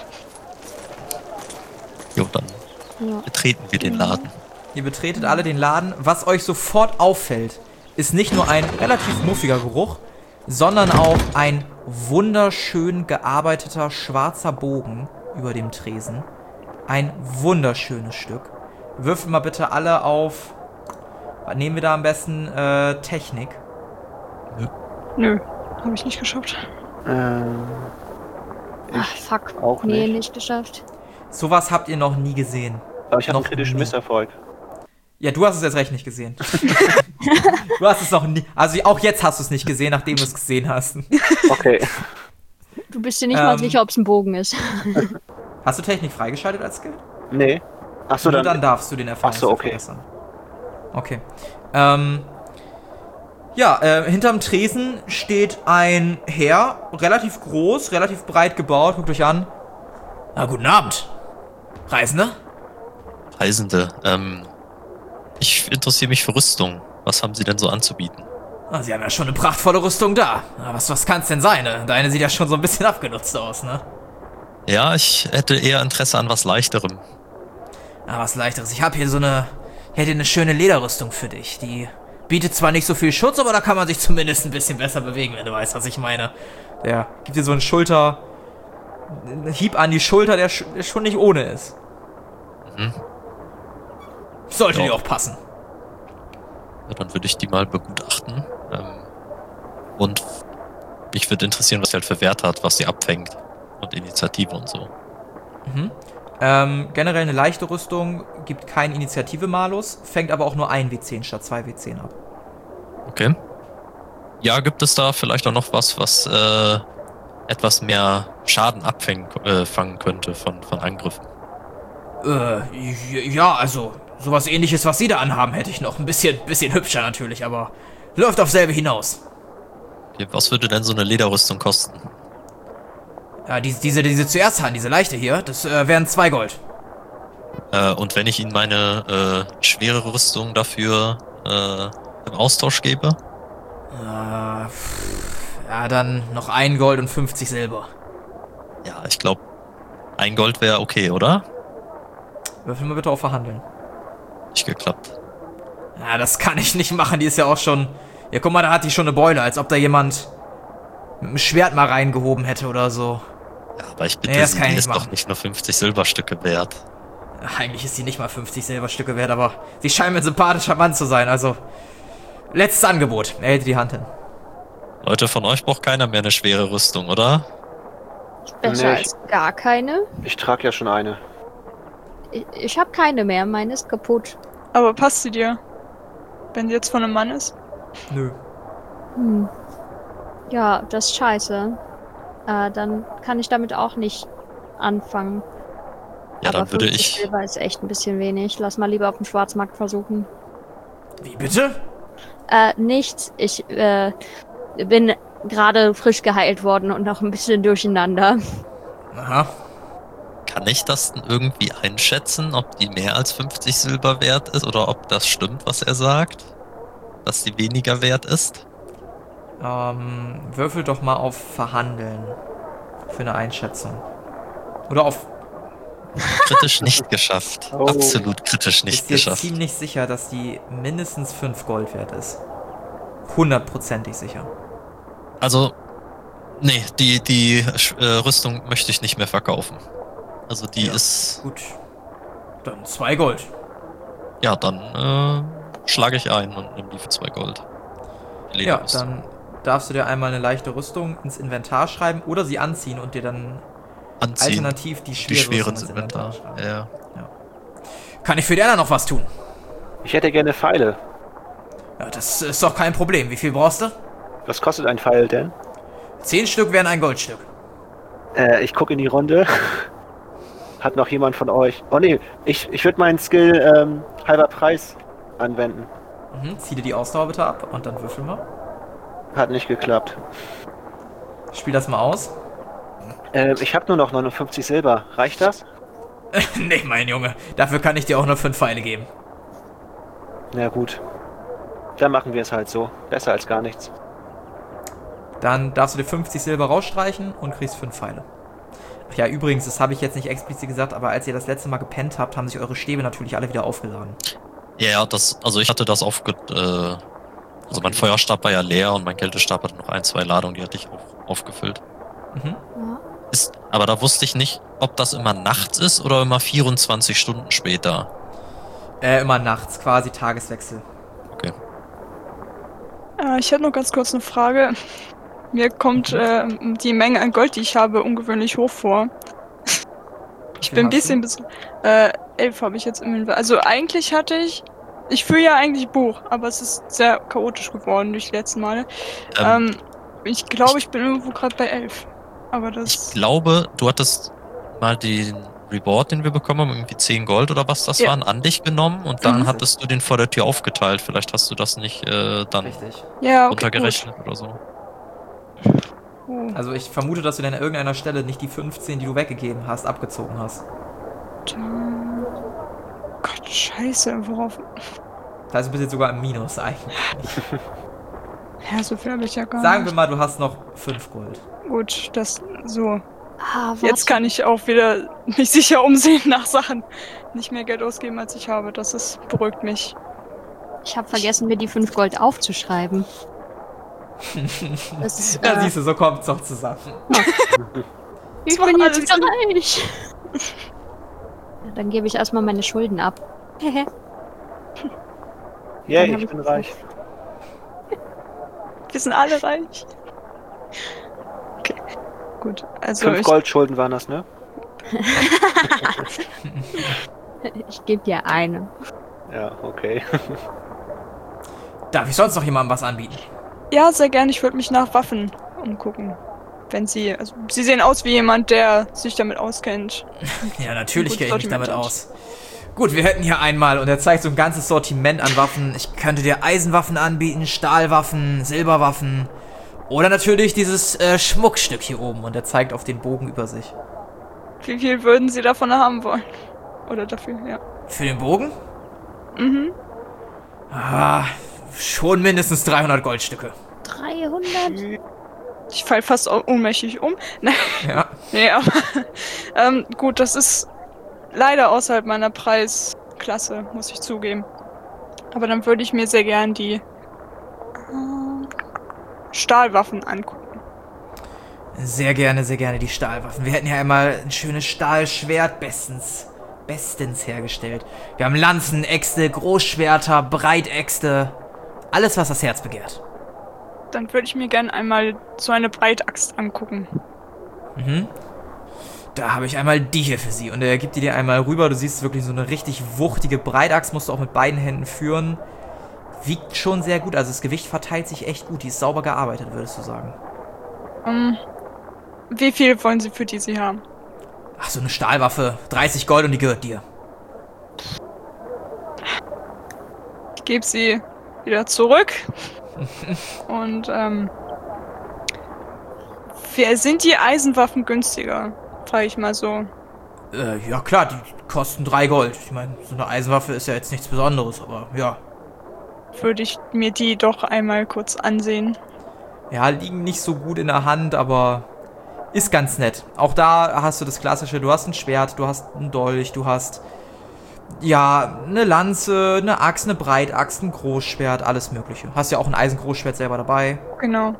Jo, dann Ja. betreten wir den Laden. Ihr betretet alle den Laden. Was euch sofort auffällt, ist nicht nur ein relativ muffiger Geruch, sondern auch ein wunderschön gearbeiteter schwarzer Bogen über dem Tresen. Ein wunderschönes Stück. Würfelt mal bitte alle auf, was nehmen wir da am besten? Äh, Technik. Nö, habe ich nicht geschafft. Ähm, Ach, fuck. auch Nee, nicht. nicht geschafft. Sowas habt ihr noch nie gesehen. aber ich habe einen noch kritischen nie. Misserfolg. Ja, du hast es jetzt recht nicht gesehen. Du hast es noch nie. Also auch jetzt hast du es nicht gesehen, nachdem du es gesehen hast. Okay. Du bist dir nicht mal Ähm. sicher, ob es ein Bogen ist. Hast du Technik freigeschaltet als Skill? Nee. Achso, Nur dann. dann darfst du den Erfahrungswert Ach so, okay. verbessern. Okay. Ähm, ja, äh, hinterm Tresen steht ein Herr, relativ groß, relativ breit gebaut. Guckt euch an. Na, guten Abend. Reisende? Reisende, ähm, ich interessiere mich für Rüstung. Was haben Sie denn so anzubieten? Ah, Sie haben ja schon eine prachtvolle Rüstung da. Na, was, was kann's denn sein? Ne? Deine sieht ja schon so ein bisschen abgenutzt aus, ne? Ja, ich hätte eher Interesse an was Leichterem. Ah, was leichteres. Ich habe hier so eine, ich hätte eine schöne Lederrüstung für dich. Die bietet zwar nicht so viel Schutz, aber da kann man sich zumindest ein bisschen besser bewegen, wenn du weißt, was ich meine. Der gibt dir so einen Schulter, einen Hieb an die Schulter, der, sch der schon nicht ohne ist. Mhm. Sollte Ja. dir auch passen. Ja, dann würde ich die mal begutachten. Ähm, und mich würde interessieren, was sie halt für Wert hat, was sie abfängt. Und Initiative und so. Mhm. Ähm, generell eine leichte Rüstung gibt keinen Initiative-Malus, fängt aber auch nur ein W zehn statt zwei W zehn ab. Okay. Ja, gibt es da vielleicht auch noch was, was äh, etwas mehr Schaden abfangen äh, fangen könnte von, von Angriffen? Äh, ja, also, sowas ähnliches, was Sie da anhaben, hätte ich noch. Ein bisschen, bisschen hübscher natürlich, aber läuft auf selbe hinaus. Okay, was würde denn so eine Lederrüstung kosten? Ja, diese, diese, diese zuerst haben, diese leichte hier, das äh, wären zwei Gold. Äh, und wenn ich Ihnen meine äh, schwere Rüstung dafür äh, im Austausch gebe? Äh, ja, dann noch ein Gold und fünfzig Silber. Ja, ich glaube, ein Gold wäre okay, oder? Würfeln wir bitte auf Verhandeln. Nicht geklappt. Ja, das kann ich nicht machen, die ist ja auch schon... Ja, guck mal, da hat die schon eine Beule, als ob da jemand mit dem Schwert mal reingehoben hätte oder so. Ja, aber ich bitte Nee, das Sie, kann ich die nicht ist doch machen. nicht nur fünfzig Silberstücke wert. Eigentlich ist sie nicht mal fünfzig Silberstücke wert, aber sie scheint mir ein sympathischer Mann zu sein, also... Letztes Angebot. Er hält die Hand hin. Leute, von euch braucht keiner mehr eine schwere Rüstung, oder? Besser Nee, ich- als gar keine. Ich trage ja schon eine. Ich, ich habe keine mehr, meine ist kaputt. Aber passt sie dir? Wenn sie jetzt von einem Mann ist? Nö. Hm. Ja, das ist scheiße. Äh, dann kann ich damit auch nicht anfangen. Ja, Aber dann würde fünfzig ich... Silber ist echt ein bisschen wenig. Lass mal lieber auf dem Schwarzmarkt versuchen. Wie bitte? Äh, nichts. Ich äh, bin gerade frisch geheilt worden und noch ein bisschen durcheinander. Aha. Kann ich das denn irgendwie einschätzen, ob die mehr als fünfzig Silber wert ist oder ob das stimmt, was er sagt? Dass die weniger wert ist? Ähm, würfel doch mal auf Verhandeln. Für eine Einschätzung. Oder auf... Kritisch nicht geschafft. Oh. Absolut kritisch nicht Ist dir geschafft. ziemlich sicher, dass die mindestens fünf Gold wert ist. Hundertprozentig sicher. Also, nee, die, die äh, Rüstung möchte ich nicht mehr verkaufen. Also die Ja. ist... Gut. Dann zwei Gold. Ja, dann äh, schlage ich ein und nehme die für zwei Gold. Die Ja, Lederrüstung. dann darfst du dir einmal eine leichte Rüstung ins Inventar schreiben oder sie anziehen und dir dann Anziehen. alternativ die Die schwere schweren Rüstung ins Inventar. Inventar schreiben. Ja. Kann ich für die anderen noch was tun? Ich hätte gerne Pfeile. Ja, das ist doch kein Problem. Wie viel brauchst du? Was kostet ein Pfeil denn? Zehn Stück wären ein Goldstück. Äh, ich gucke in die Runde. Hat noch jemand von euch... Oh nee, ich, ich würde meinen Skill ähm, halber Preis anwenden. Mhm, zieh dir die Ausdauer bitte ab und dann würfel mal. Hat nicht geklappt. Spiel das mal aus. Äh, ich habe nur noch neunundfünfzig Silber. Reicht das? Nee, mein Junge. Dafür kann ich dir auch nur fünf Pfeile geben. Na gut. Dann machen wir es halt so. Besser als gar nichts. Dann darfst du dir fünfzig Silber rausstreichen und kriegst fünf Pfeile. Ach ja, übrigens, das habe ich jetzt nicht explizit gesagt, aber als ihr das letzte Mal gepennt habt, haben sich eure Stäbe natürlich alle wieder aufgeladen. Ja, ja, das, also ich hatte das aufge... Äh, also mein Feuerstab war ja leer und mein Kältestab hatte noch ein, zwei Ladungen, die hatte ich auch aufgefüllt. Mhm. Ja. Ist, aber da wusste ich nicht, ob das immer nachts ist oder immer vierundzwanzig Stunden später. Äh, immer nachts, quasi Tageswechsel. Okay. Äh, ich hätte noch ganz kurz eine Frage. Mir kommt äh, die Menge an Gold, die ich habe, ungewöhnlich hoch vor. Ich Wie bin ein viel hast bisschen... Bis, äh, elf habe ich jetzt im Inventar. Also eigentlich hatte ich... Ich führe ja eigentlich Buch, aber es ist sehr chaotisch geworden durch die letzten Male. Ähm, Ähm, ich glaube, ich bin irgendwo gerade bei elf. Aber das... Ich glaube, du hattest mal den Reward, den wir bekommen haben, irgendwie zehn Gold oder was das Ja. waren, an dich genommen und dann Mhm. hattest du den vor der Tür aufgeteilt. Vielleicht hast du das nicht äh, dann Richtig. ja, okay, runtergerechnet oder so. gut. Oh, Also ich vermute, dass du dann an irgendeiner Stelle nicht die fünfzehn, die du weggegeben hast, abgezogen hast. dann... Gott, scheiße, worauf... Das heißt, du bist jetzt sogar im Minus eigentlich. Ja, so viel habe ich ja gar Sagen wir nicht. mal, du hast noch fünf Gold. Gut, das... So. Ah, Jetzt kann ich auch wieder mich sicher umsehen nach Sachen. Nicht mehr Geld ausgeben, als ich habe. Das ist, beruhigt mich. Ich habe vergessen, mir die fünf Gold aufzuschreiben. Das ist, Ja, äh, siehst du, so kommt's doch zusammen. ich war bin jetzt alles wieder reich. Ja, dann gebe ich erstmal meine Schulden ab. Yay, Dann hab ich ich bin das reich. Wir sind alle reich. Okay, gut. Also Fünf ich, Goldschulden waren das, ne? Ich gebe dir eine. Ja, okay. Darf ich sonst noch jemandem was anbieten? Ja, sehr gerne. Ich würde mich nach Waffen umgucken. Wenn Sie, also Sie sehen aus wie jemand, der sich damit auskennt. Ja, natürlich Gut kenne ich mich Sortiment damit hat. aus. Gut, wir hätten hier einmal, und er zeigt so ein ganzes Sortiment an Waffen. Ich könnte dir Eisenwaffen anbieten, Stahlwaffen, Silberwaffen. Oder natürlich dieses äh, Schmuckstück hier oben. Und er zeigt auf den Bogen über sich. Wie viel würden Sie davon haben wollen? Oder dafür, ja. Für den Bogen? Mhm. Ah, schon mindestens dreihundert Goldstücke. dreihundert? Ich fall fast au- ohnmächtig um. Nein, Ja. nee, aber ähm, gut, das ist leider außerhalb meiner Preisklasse, muss ich zugeben. Aber dann würde ich mir sehr gern die äh, Stahlwaffen angucken. Sehr gerne, sehr gerne die Stahlwaffen. Wir hätten ja einmal ein schönes Stahlschwert bestens, bestens hergestellt. Wir haben Lanzen, Äxte, Großschwerter, Breitäxte. Alles, was das Herz begehrt. Dann würde ich mir gern einmal so eine Breitaxt angucken. Mhm. Da habe ich einmal die hier für Sie. Und er gibt die dir einmal rüber. Du siehst wirklich so eine richtig wuchtige Breitaxt. Musst du auch mit beiden Händen führen. Wiegt schon sehr gut. Also das Gewicht verteilt sich echt gut. Die ist sauber gearbeitet, würdest du sagen. Um, wie viel wollen Sie für die Sie haben? Ach, so eine Stahlwaffe. dreißig Gold und die gehört dir. Ich gebe sie wieder zurück. Und, ähm... wer sind die Eisenwaffen günstiger? Frage ich mal so. Äh, ja klar, die kosten drei Gold. Ich meine, so eine Eisenwaffe ist ja jetzt nichts Besonderes, aber ja. Würde ich mir die doch einmal kurz ansehen. Ja, liegen nicht so gut in der Hand, aber ist ganz nett. Auch da hast du das Klassische, du hast ein Schwert, du hast einen Dolch, du hast, ja, eine Lanze, eine Axt, eine Breitaxt, ein Großschwert, alles mögliche. Hast ja auch ein Eisengroßschwert selber dabei. Genau.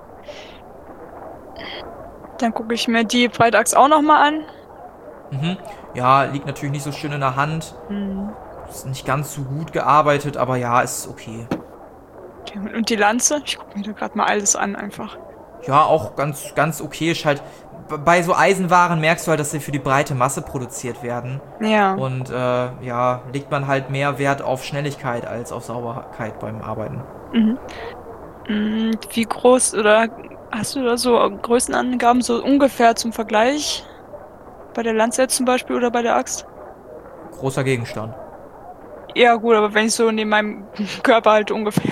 Dann gucke ich mir die Breitaxt auch nochmal an. Mhm. Ja, liegt natürlich nicht so schön in der Hand. Hm. Ist nicht ganz so gut gearbeitet, aber ja, ist okay. Okay, und die Lanze? Ich gucke mir da gerade mal alles an, einfach. Ja, auch ganz, ganz okay. Ist halt, bei so Eisenwaren merkst du halt, dass sie für die breite Masse produziert werden. Ja. Und äh, ja, legt man halt mehr Wert auf Schnelligkeit als auf Sauberkeit beim Arbeiten. Mhm. Hm, wie groß oder hast du da so Größenangaben so ungefähr zum Vergleich? Bei der Lanze jetzt zum Beispiel oder bei der Axt? Großer Gegenstand. Ja gut, aber wenn ich so neben meinem Körper halte ungefähr.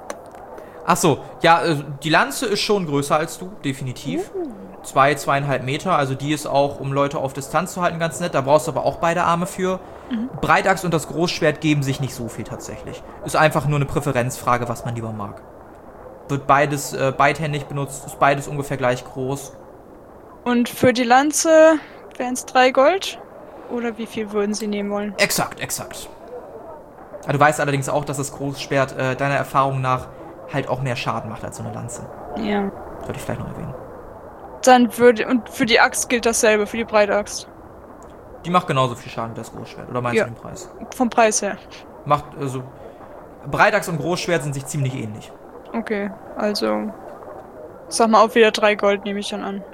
Ach so, ja, äh, die Lanze ist schon größer als du, definitiv. Zwei, zweieinhalb Meter, also die ist auch, um Leute auf Distanz zu halten, ganz nett. Da brauchst du aber auch beide Arme für. Mhm. Breitaxt und das Großschwert geben sich nicht so viel tatsächlich. Ist einfach nur eine Präferenzfrage, was man lieber mag. Wird beides äh, beidhändig benutzt, ist beides ungefähr gleich groß. Und für die Lanze wären es drei Gold? Oder wie viel würden Sie nehmen wollen? Exakt, exakt. Du weißt allerdings auch, dass das Großschwert äh, deiner Erfahrung nach halt auch mehr Schaden macht als so eine Lanze. Ja. Sollte ich vielleicht noch erwähnen. Dann würde. Und für die Axt gilt dasselbe, für die Breitaxt. Die macht genauso viel Schaden wie das Großschwert. Oder meinst Ja. du den Preis? Vom Preis her. Macht, also, Breitaxt und Großschwert sind sich ziemlich ähnlich. Okay, also. Sag mal auch wieder drei Gold, nehme ich dann an.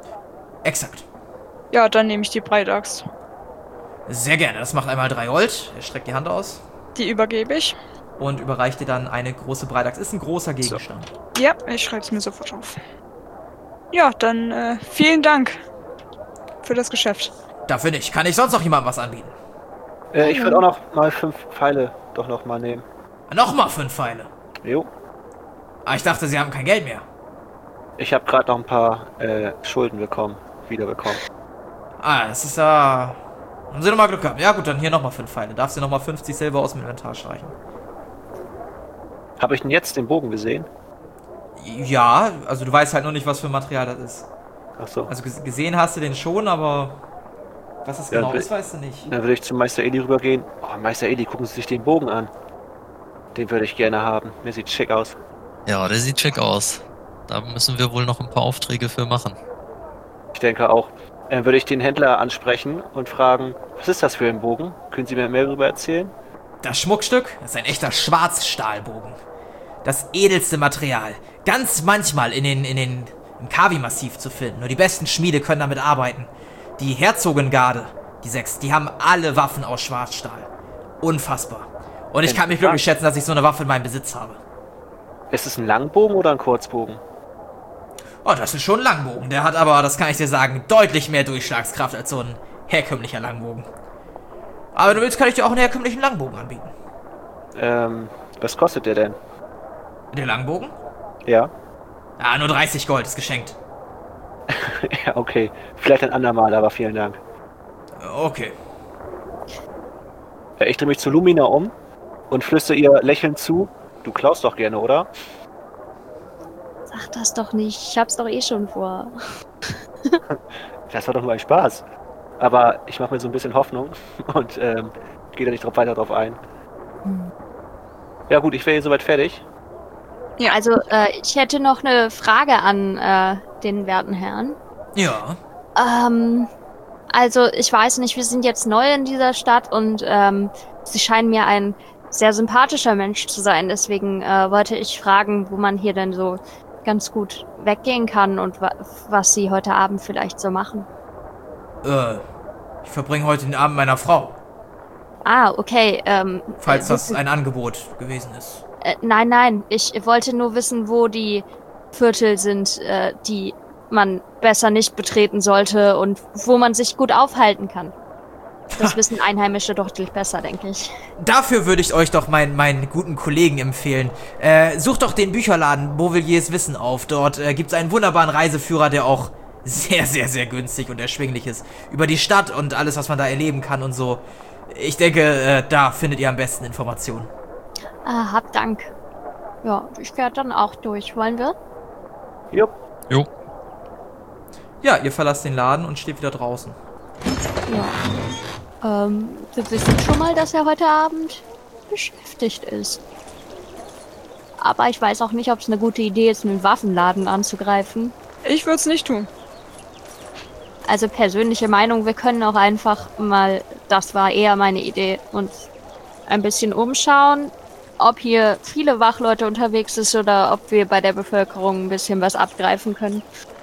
Exakt. Ja, dann nehme ich die Breitaxt. Sehr gerne. Das macht einmal drei Gold. Er streckt die Hand aus Die übergebe ich. und überreicht dir dann eine große Breitaxt. Ist ein großer Gegenstand. Ja, ich schreibe es mir sofort auf. Ja, dann äh, vielen Dank für das Geschäft. Dafür nicht. Kann ich sonst noch jemandem was anbieten? Äh, ich würde auch noch mal fünf Pfeile doch noch mal nehmen. Nochmal fünf Pfeile. Jo. Aber ich dachte, sie haben kein Geld mehr. Ich habe gerade noch ein paar äh, Schulden bekommen, wiederbekommen. Ah, das ist ja... Haben sie nochmal Glück gehabt. Ja gut, dann hier nochmal fünf Pfeile. Darfst du nochmal fünfzig Silber aus dem Inventar streichen. Habe ich denn jetzt den Bogen gesehen? Ja, also du weißt halt nur nicht, was für ein Material das ist. Ach so. Also ges- gesehen hast du den schon, aber was das Ja, genau will- ist, weißt du nicht. Dann würde ich zu Meister Eli rübergehen. Oh, Meister Eli, gucken Sie sich den Bogen an. Den würde ich gerne haben. Mir sieht schick aus. Ja, der sieht schick aus. Da müssen wir wohl noch ein paar Aufträge für machen. Ich denke auch. Dann würde ich den Händler ansprechen und fragen, was ist das für ein Bogen? Können Sie mir mehr darüber erzählen? Das Schmuckstück ist ein echter Schwarzstahlbogen. Das edelste Material. Ganz manchmal in den, in den, im Kavi-Massiv zu finden. Nur die besten Schmiede können damit arbeiten. Die Herzogengarde, Die sechs, die haben alle Waffen aus Schwarzstahl. Unfassbar. Und ich kann mich glücklich schätzen, dass ich so eine Waffe in meinem Besitz habe. Ist es ein Langbogen oder ein Kurzbogen? Oh, das ist schon ein Langbogen. Der hat aber, das kann ich dir sagen, deutlich mehr Durchschlagskraft als so ein herkömmlicher Langbogen. Aber wenn du willst, kann ich dir auch einen herkömmlichen Langbogen anbieten. Ähm, was kostet der denn? Der Langbogen? Ja. Ah, nur dreißig Gold, ist geschenkt. Ja, okay. Vielleicht ein andermal, aber vielen Dank. Okay. Ja, ich drehe mich zu Lumina um und flüstere ihr lächelnd zu. Du klaust doch gerne, oder? Sag das doch nicht. Ich hab's doch eh schon vor. Das war doch nur ein Spaß. Aber ich mache mir so ein bisschen Hoffnung und ähm, gehe da nicht drauf weiter drauf ein. Hm. Ja gut, ich wäre hier soweit fertig. Ja. Also, äh, ich hätte noch eine Frage an äh, den werten Herrn. Ja. Ähm, also, ich weiß nicht, wir sind jetzt neu in dieser Stadt und ähm, Sie scheinen mir ein sehr sympathischer Mensch zu sein. Deswegen äh, wollte ich fragen, wo man hier denn so ganz gut weggehen kann und wa was Sie heute Abend vielleicht so machen. Äh, ich verbringe heute den Abend meiner Frau. Ah, okay. Ähm, Falls äh, das ein Angebot gewesen ist. Äh, nein, nein. Ich wollte nur wissen, wo die Viertel sind, äh, die man besser nicht betreten sollte und wo man sich gut aufhalten kann. Das wissen Einheimische doch deutlich besser, denke ich. Dafür würde ich euch doch meinen, meinen guten Kollegen empfehlen. Äh, sucht doch den Bücherladen Beauvilliers Wissen auf. Dort äh, gibt es einen wunderbaren Reiseführer, der auch sehr, sehr, sehr günstig und erschwinglich ist. Über die Stadt und alles, was man da erleben kann und so. Ich denke, äh, da findet ihr am besten Informationen. Ah, hab Dank. Ja, ich werde dann auch durch. Wollen wir? Jupp. Jo. Ja, ihr verlasst den Laden und steht wieder draußen. Ja. Ähm, wir wissen schon mal, dass er heute Abend beschäftigt ist. Aber ich weiß auch nicht, ob es eine gute Idee ist, einen Waffenladen anzugreifen. Ich würde es nicht tun. Also persönliche Meinung, wir können auch einfach mal, das war eher meine Idee, uns ein bisschen umschauen, ob hier viele Wachleute unterwegs ist oder ob wir bei der Bevölkerung ein bisschen was abgreifen können.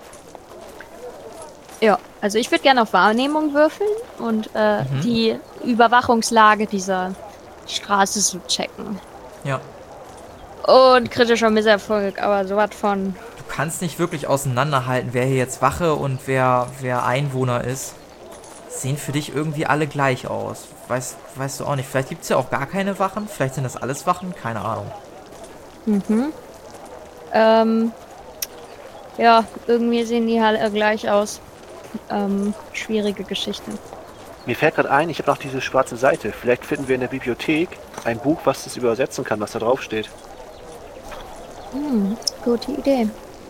Ja, also ich würde gerne auf Wahrnehmung würfeln und äh, Mhm. die Überwachungslage dieser Straße so checken. Ja. Und kritischer Misserfolg, aber sowas von... Du kannst nicht wirklich auseinanderhalten, wer hier jetzt Wache und wer, wer Einwohner ist. Sehen für dich irgendwie alle gleich aus. Weißt, weißt du auch nicht. Vielleicht gibt es ja auch gar keine Wachen. Vielleicht sind das alles Wachen. Keine Ahnung. Mhm. Ähm... Ja, irgendwie sehen die halt äh, gleich aus. Ähm, schwierige Geschichte. Mir fällt gerade ein, ich habe noch diese schwarze Seite. Vielleicht finden wir in der Bibliothek ein Buch, was das übersetzen kann, was da drauf steht. Hm, gute Idee.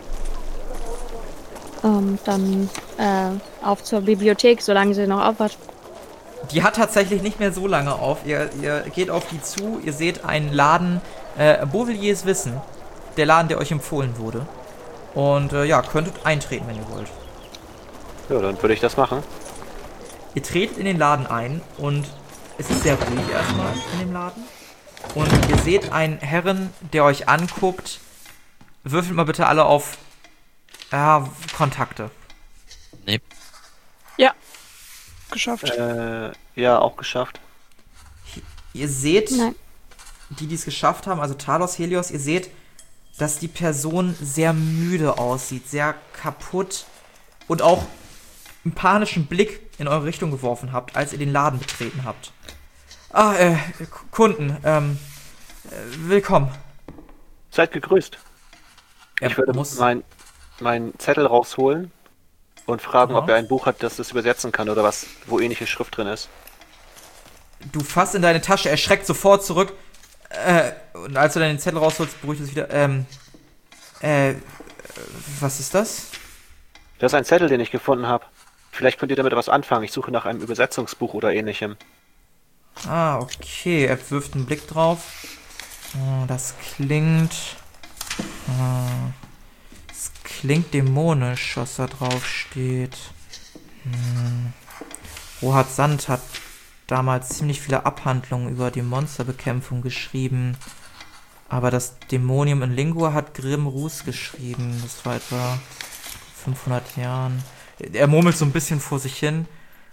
Ähm, dann äh, auf zur Bibliothek, solange sie noch auf hat. Die hat tatsächlich nicht mehr so lange auf. Ihr, ihr geht auf die zu. Ihr seht einen Laden. Äh, Beauvilliers Wissen. Der Laden, der euch empfohlen wurde. Und äh, ja, könntet eintreten, wenn ihr wollt. Ja, dann würde ich das machen. Ihr tretet in den Laden ein und es ist sehr ruhig erstmal in dem Laden. Und ihr seht einen Herren, der euch anguckt. Würfelt mal bitte alle auf ja, Kontakte. Nee. Ja. Geschafft. Äh, ja, auch geschafft. Ihr seht, Nein. die, die es geschafft haben, also Talos, Helios, ihr seht, dass die Person sehr müde aussieht, sehr kaputt und auch einen panischen Blick in eure Richtung geworfen habt, als ihr den Laden betreten habt. Ah, äh, Kunden, ähm, äh, willkommen. Seid gegrüßt. Er Ich würde muss, meinen mein Zettel rausholen und fragen, Ja. ob er ein Buch hat, das das übersetzen kann oder was, wo ähnliche Schrift drin ist. du fasst in deine Tasche, erschreckt sofort zurück, äh, und als du deinen Zettel rausholst, beruhigt es wieder, ähm, äh, was ist das? Das ist ein Zettel, den ich gefunden habe. Vielleicht könnt ihr damit was anfangen. Ich suche nach einem Übersetzungsbuch oder ähnlichem. Ah, okay. Er wirft einen Blick drauf. Oh, das klingt... Oh, das klingt dämonisch, was da drauf steht. Hm. Rohat Sand hat damals ziemlich viele Abhandlungen über die Monsterbekämpfung geschrieben. Aber das Dämonium in Lingua hat Grimm Rus geschrieben. Das war etwa fünfhundert Jahren. Er murmelt so ein bisschen vor sich hin.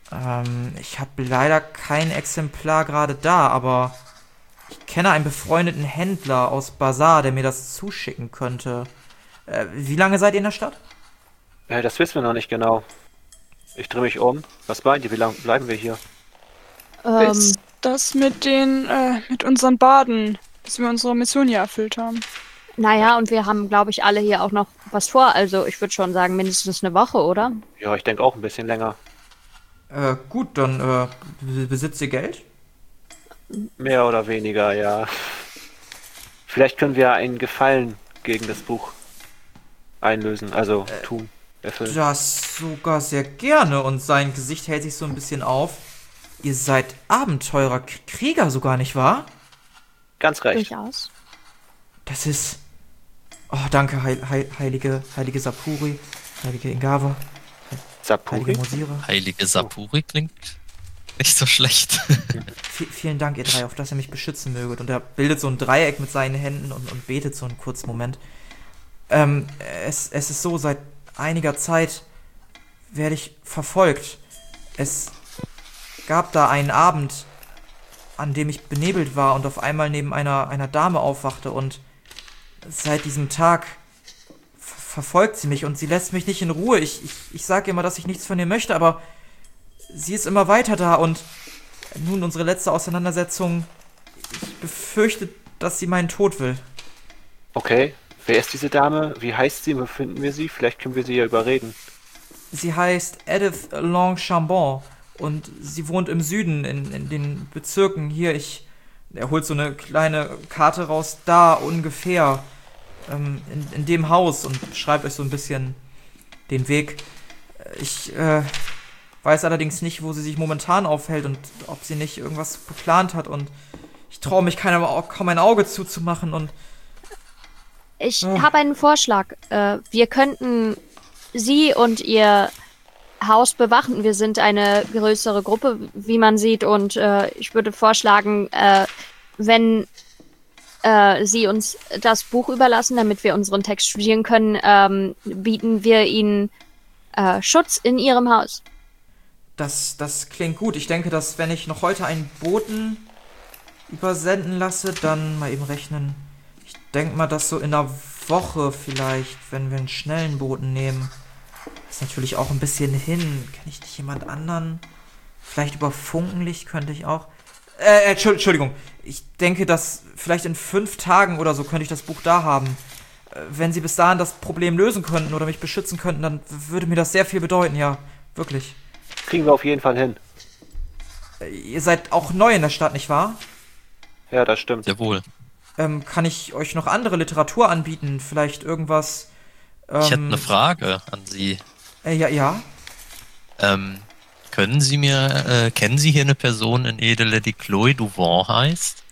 Ähm, ich habe leider kein Exemplar gerade da, aber ich kenne einen befreundeten Händler aus Bazar, der mir das zuschicken könnte. Äh, wie lange seid ihr in der Stadt? Äh, das wissen wir noch nicht genau. Ich drehe mich um. Was meint ihr? Wie lange bleiben wir hier? Ähm, Ist das mit den, äh, mit unseren Baden, bis wir unsere Mission hier erfüllt haben? naja, und wir haben, glaube ich, alle hier auch noch was vor. Also ich würde schon sagen, mindestens eine Woche, oder? Ja, ich denke auch ein bisschen länger. Äh, gut, dann, äh, be- besitzt ihr Geld? Mehr oder weniger, ja. Vielleicht können wir einen Gefallen gegen das Buch einlösen, also tun, erfüllen. Das sogar sehr gerne und sein Gesicht hält sich so ein bisschen auf. Ihr seid Abenteurer, K- Krieger sogar, nicht wahr? Ganz recht. Durchaus. Das ist... Oh, danke, heil, heil, heilige, heilige Sapuri, heilige Ingava, Sapuri? heilige Mosira. Heilige Sapuri klingt nicht so schlecht. V vielen Dank, ihr drei, auf dass ihr mich beschützen möget. Und er bildet so ein Dreieck mit seinen Händen und, und betet so einen kurzen Moment. Ähm, es, es ist so, seit einiger Zeit werde ich verfolgt. Es gab da einen Abend, an dem ich benebelt war und auf einmal neben einer, einer Dame aufwachte und seit diesem Tag ver verfolgt sie mich und sie lässt mich nicht in Ruhe. Ich, ich, ich sage immer, dass ich nichts von ihr möchte, aber sie ist immer weiter da und nun unsere letzte Auseinandersetzung. Ich befürchte, dass sie meinen Tod will. Okay. Wer ist diese Dame? Wie heißt sie? Wo finden wir sie? Vielleicht können wir sie ja überreden. Sie heißt Edith Longchambon und sie wohnt im Süden, in, in den Bezirken. Hier, ich... Er holt so eine kleine Karte raus, da ungefähr, ähm, in, in dem Haus und schreibt euch so ein bisschen den Weg. Ich äh, weiß allerdings nicht, wo sie sich momentan aufhält und ob sie nicht irgendwas geplant hat und ich traue mich keiner, kaum ein Auge zuzumachen und... Ich Ah. habe einen Vorschlag. Äh, wir könnten Sie und Ihr Haus bewachen. Wir sind eine größere Gruppe, wie man sieht. Und äh, ich würde vorschlagen, äh, wenn äh, Sie uns das Buch überlassen, damit wir unseren Text studieren können, ähm, bieten wir Ihnen äh, Schutz in Ihrem Haus. Das, das klingt gut. Ich denke, dass wenn ich noch heute einen Boten übersenden lasse, dann mal eben rechnen. Ich denke mal, dass so in einer Woche vielleicht, wenn wir einen schnellen Boten nehmen, ist natürlich auch ein bisschen hin. Kenne ich nicht jemand anderen? Vielleicht über Funkenlicht könnte ich auch. Äh, Entschuld- Entschuldigung. Ich denke, dass vielleicht in fünf Tagen oder so könnte ich das Buch da haben. Äh, Wenn Sie bis dahin das Problem lösen könnten oder mich beschützen könnten, dann würde mir das sehr viel bedeuten, ja. Wirklich. Kriegen wir auf jeden Fall hin. Äh, Ihr seid auch neu in der Stadt, nicht wahr? Ja, das stimmt. Sehr wohl. Ähm, kann ich euch noch andere Literatur anbieten? Vielleicht irgendwas... Ähm, Ich hätte eine Frage an Sie. Äh, ja, ja. Ähm, können Sie mir, äh, kennen Sie hier eine Person in Edele, die Chloe Duvant heißt?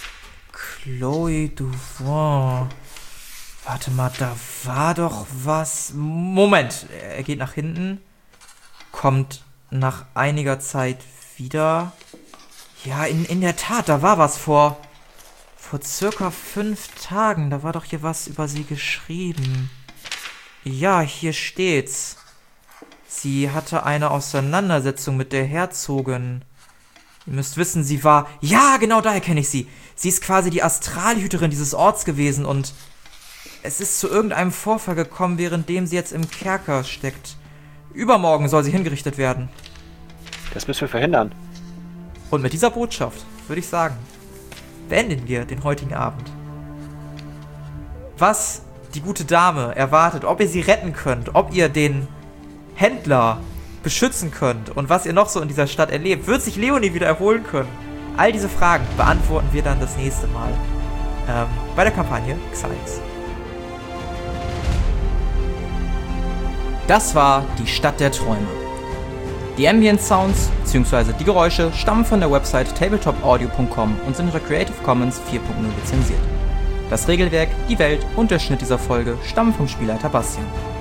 Chloe Duvant. Warte mal, da war doch was... Moment, er geht nach hinten, kommt nach einiger Zeit wieder. Ja, in, in der Tat, da war was vor... Vor circa fünf Tagen, da war doch hier was über sie geschrieben. Ja, hier steht's. Sie hatte eine Auseinandersetzung mit der Herzogin. Ihr müsst wissen, sie war... Ja, genau, daher kenne ich sie. Sie ist quasi die Astralhüterin dieses Orts gewesen und es ist zu irgendeinem Vorfall gekommen, währenddem sie jetzt im Kerker steckt. Übermorgen soll sie hingerichtet werden. Das müssen wir verhindern. Und mit dieser Botschaft würde ich sagen, beenden wir den heutigen Abend. Was die gute Dame erwartet, ob ihr sie retten könnt, ob ihr den Händler beschützen könnt und was ihr noch so in dieser Stadt erlebt, wird sich Leonie wieder erholen können? All diese Fragen beantworten wir dann das nächste Mal ähm, bei der Kampagne Xaios. Das war die Stadt der Träume. Die Ambient Sounds bzw. die Geräusche stammen von der Website tabletop audio punkt com und sind unter Creative Commons vier punkt null lizenziert. Das Regelwerk, die Welt und der Schnitt dieser Folge stammen vom Spielleiter Bastian.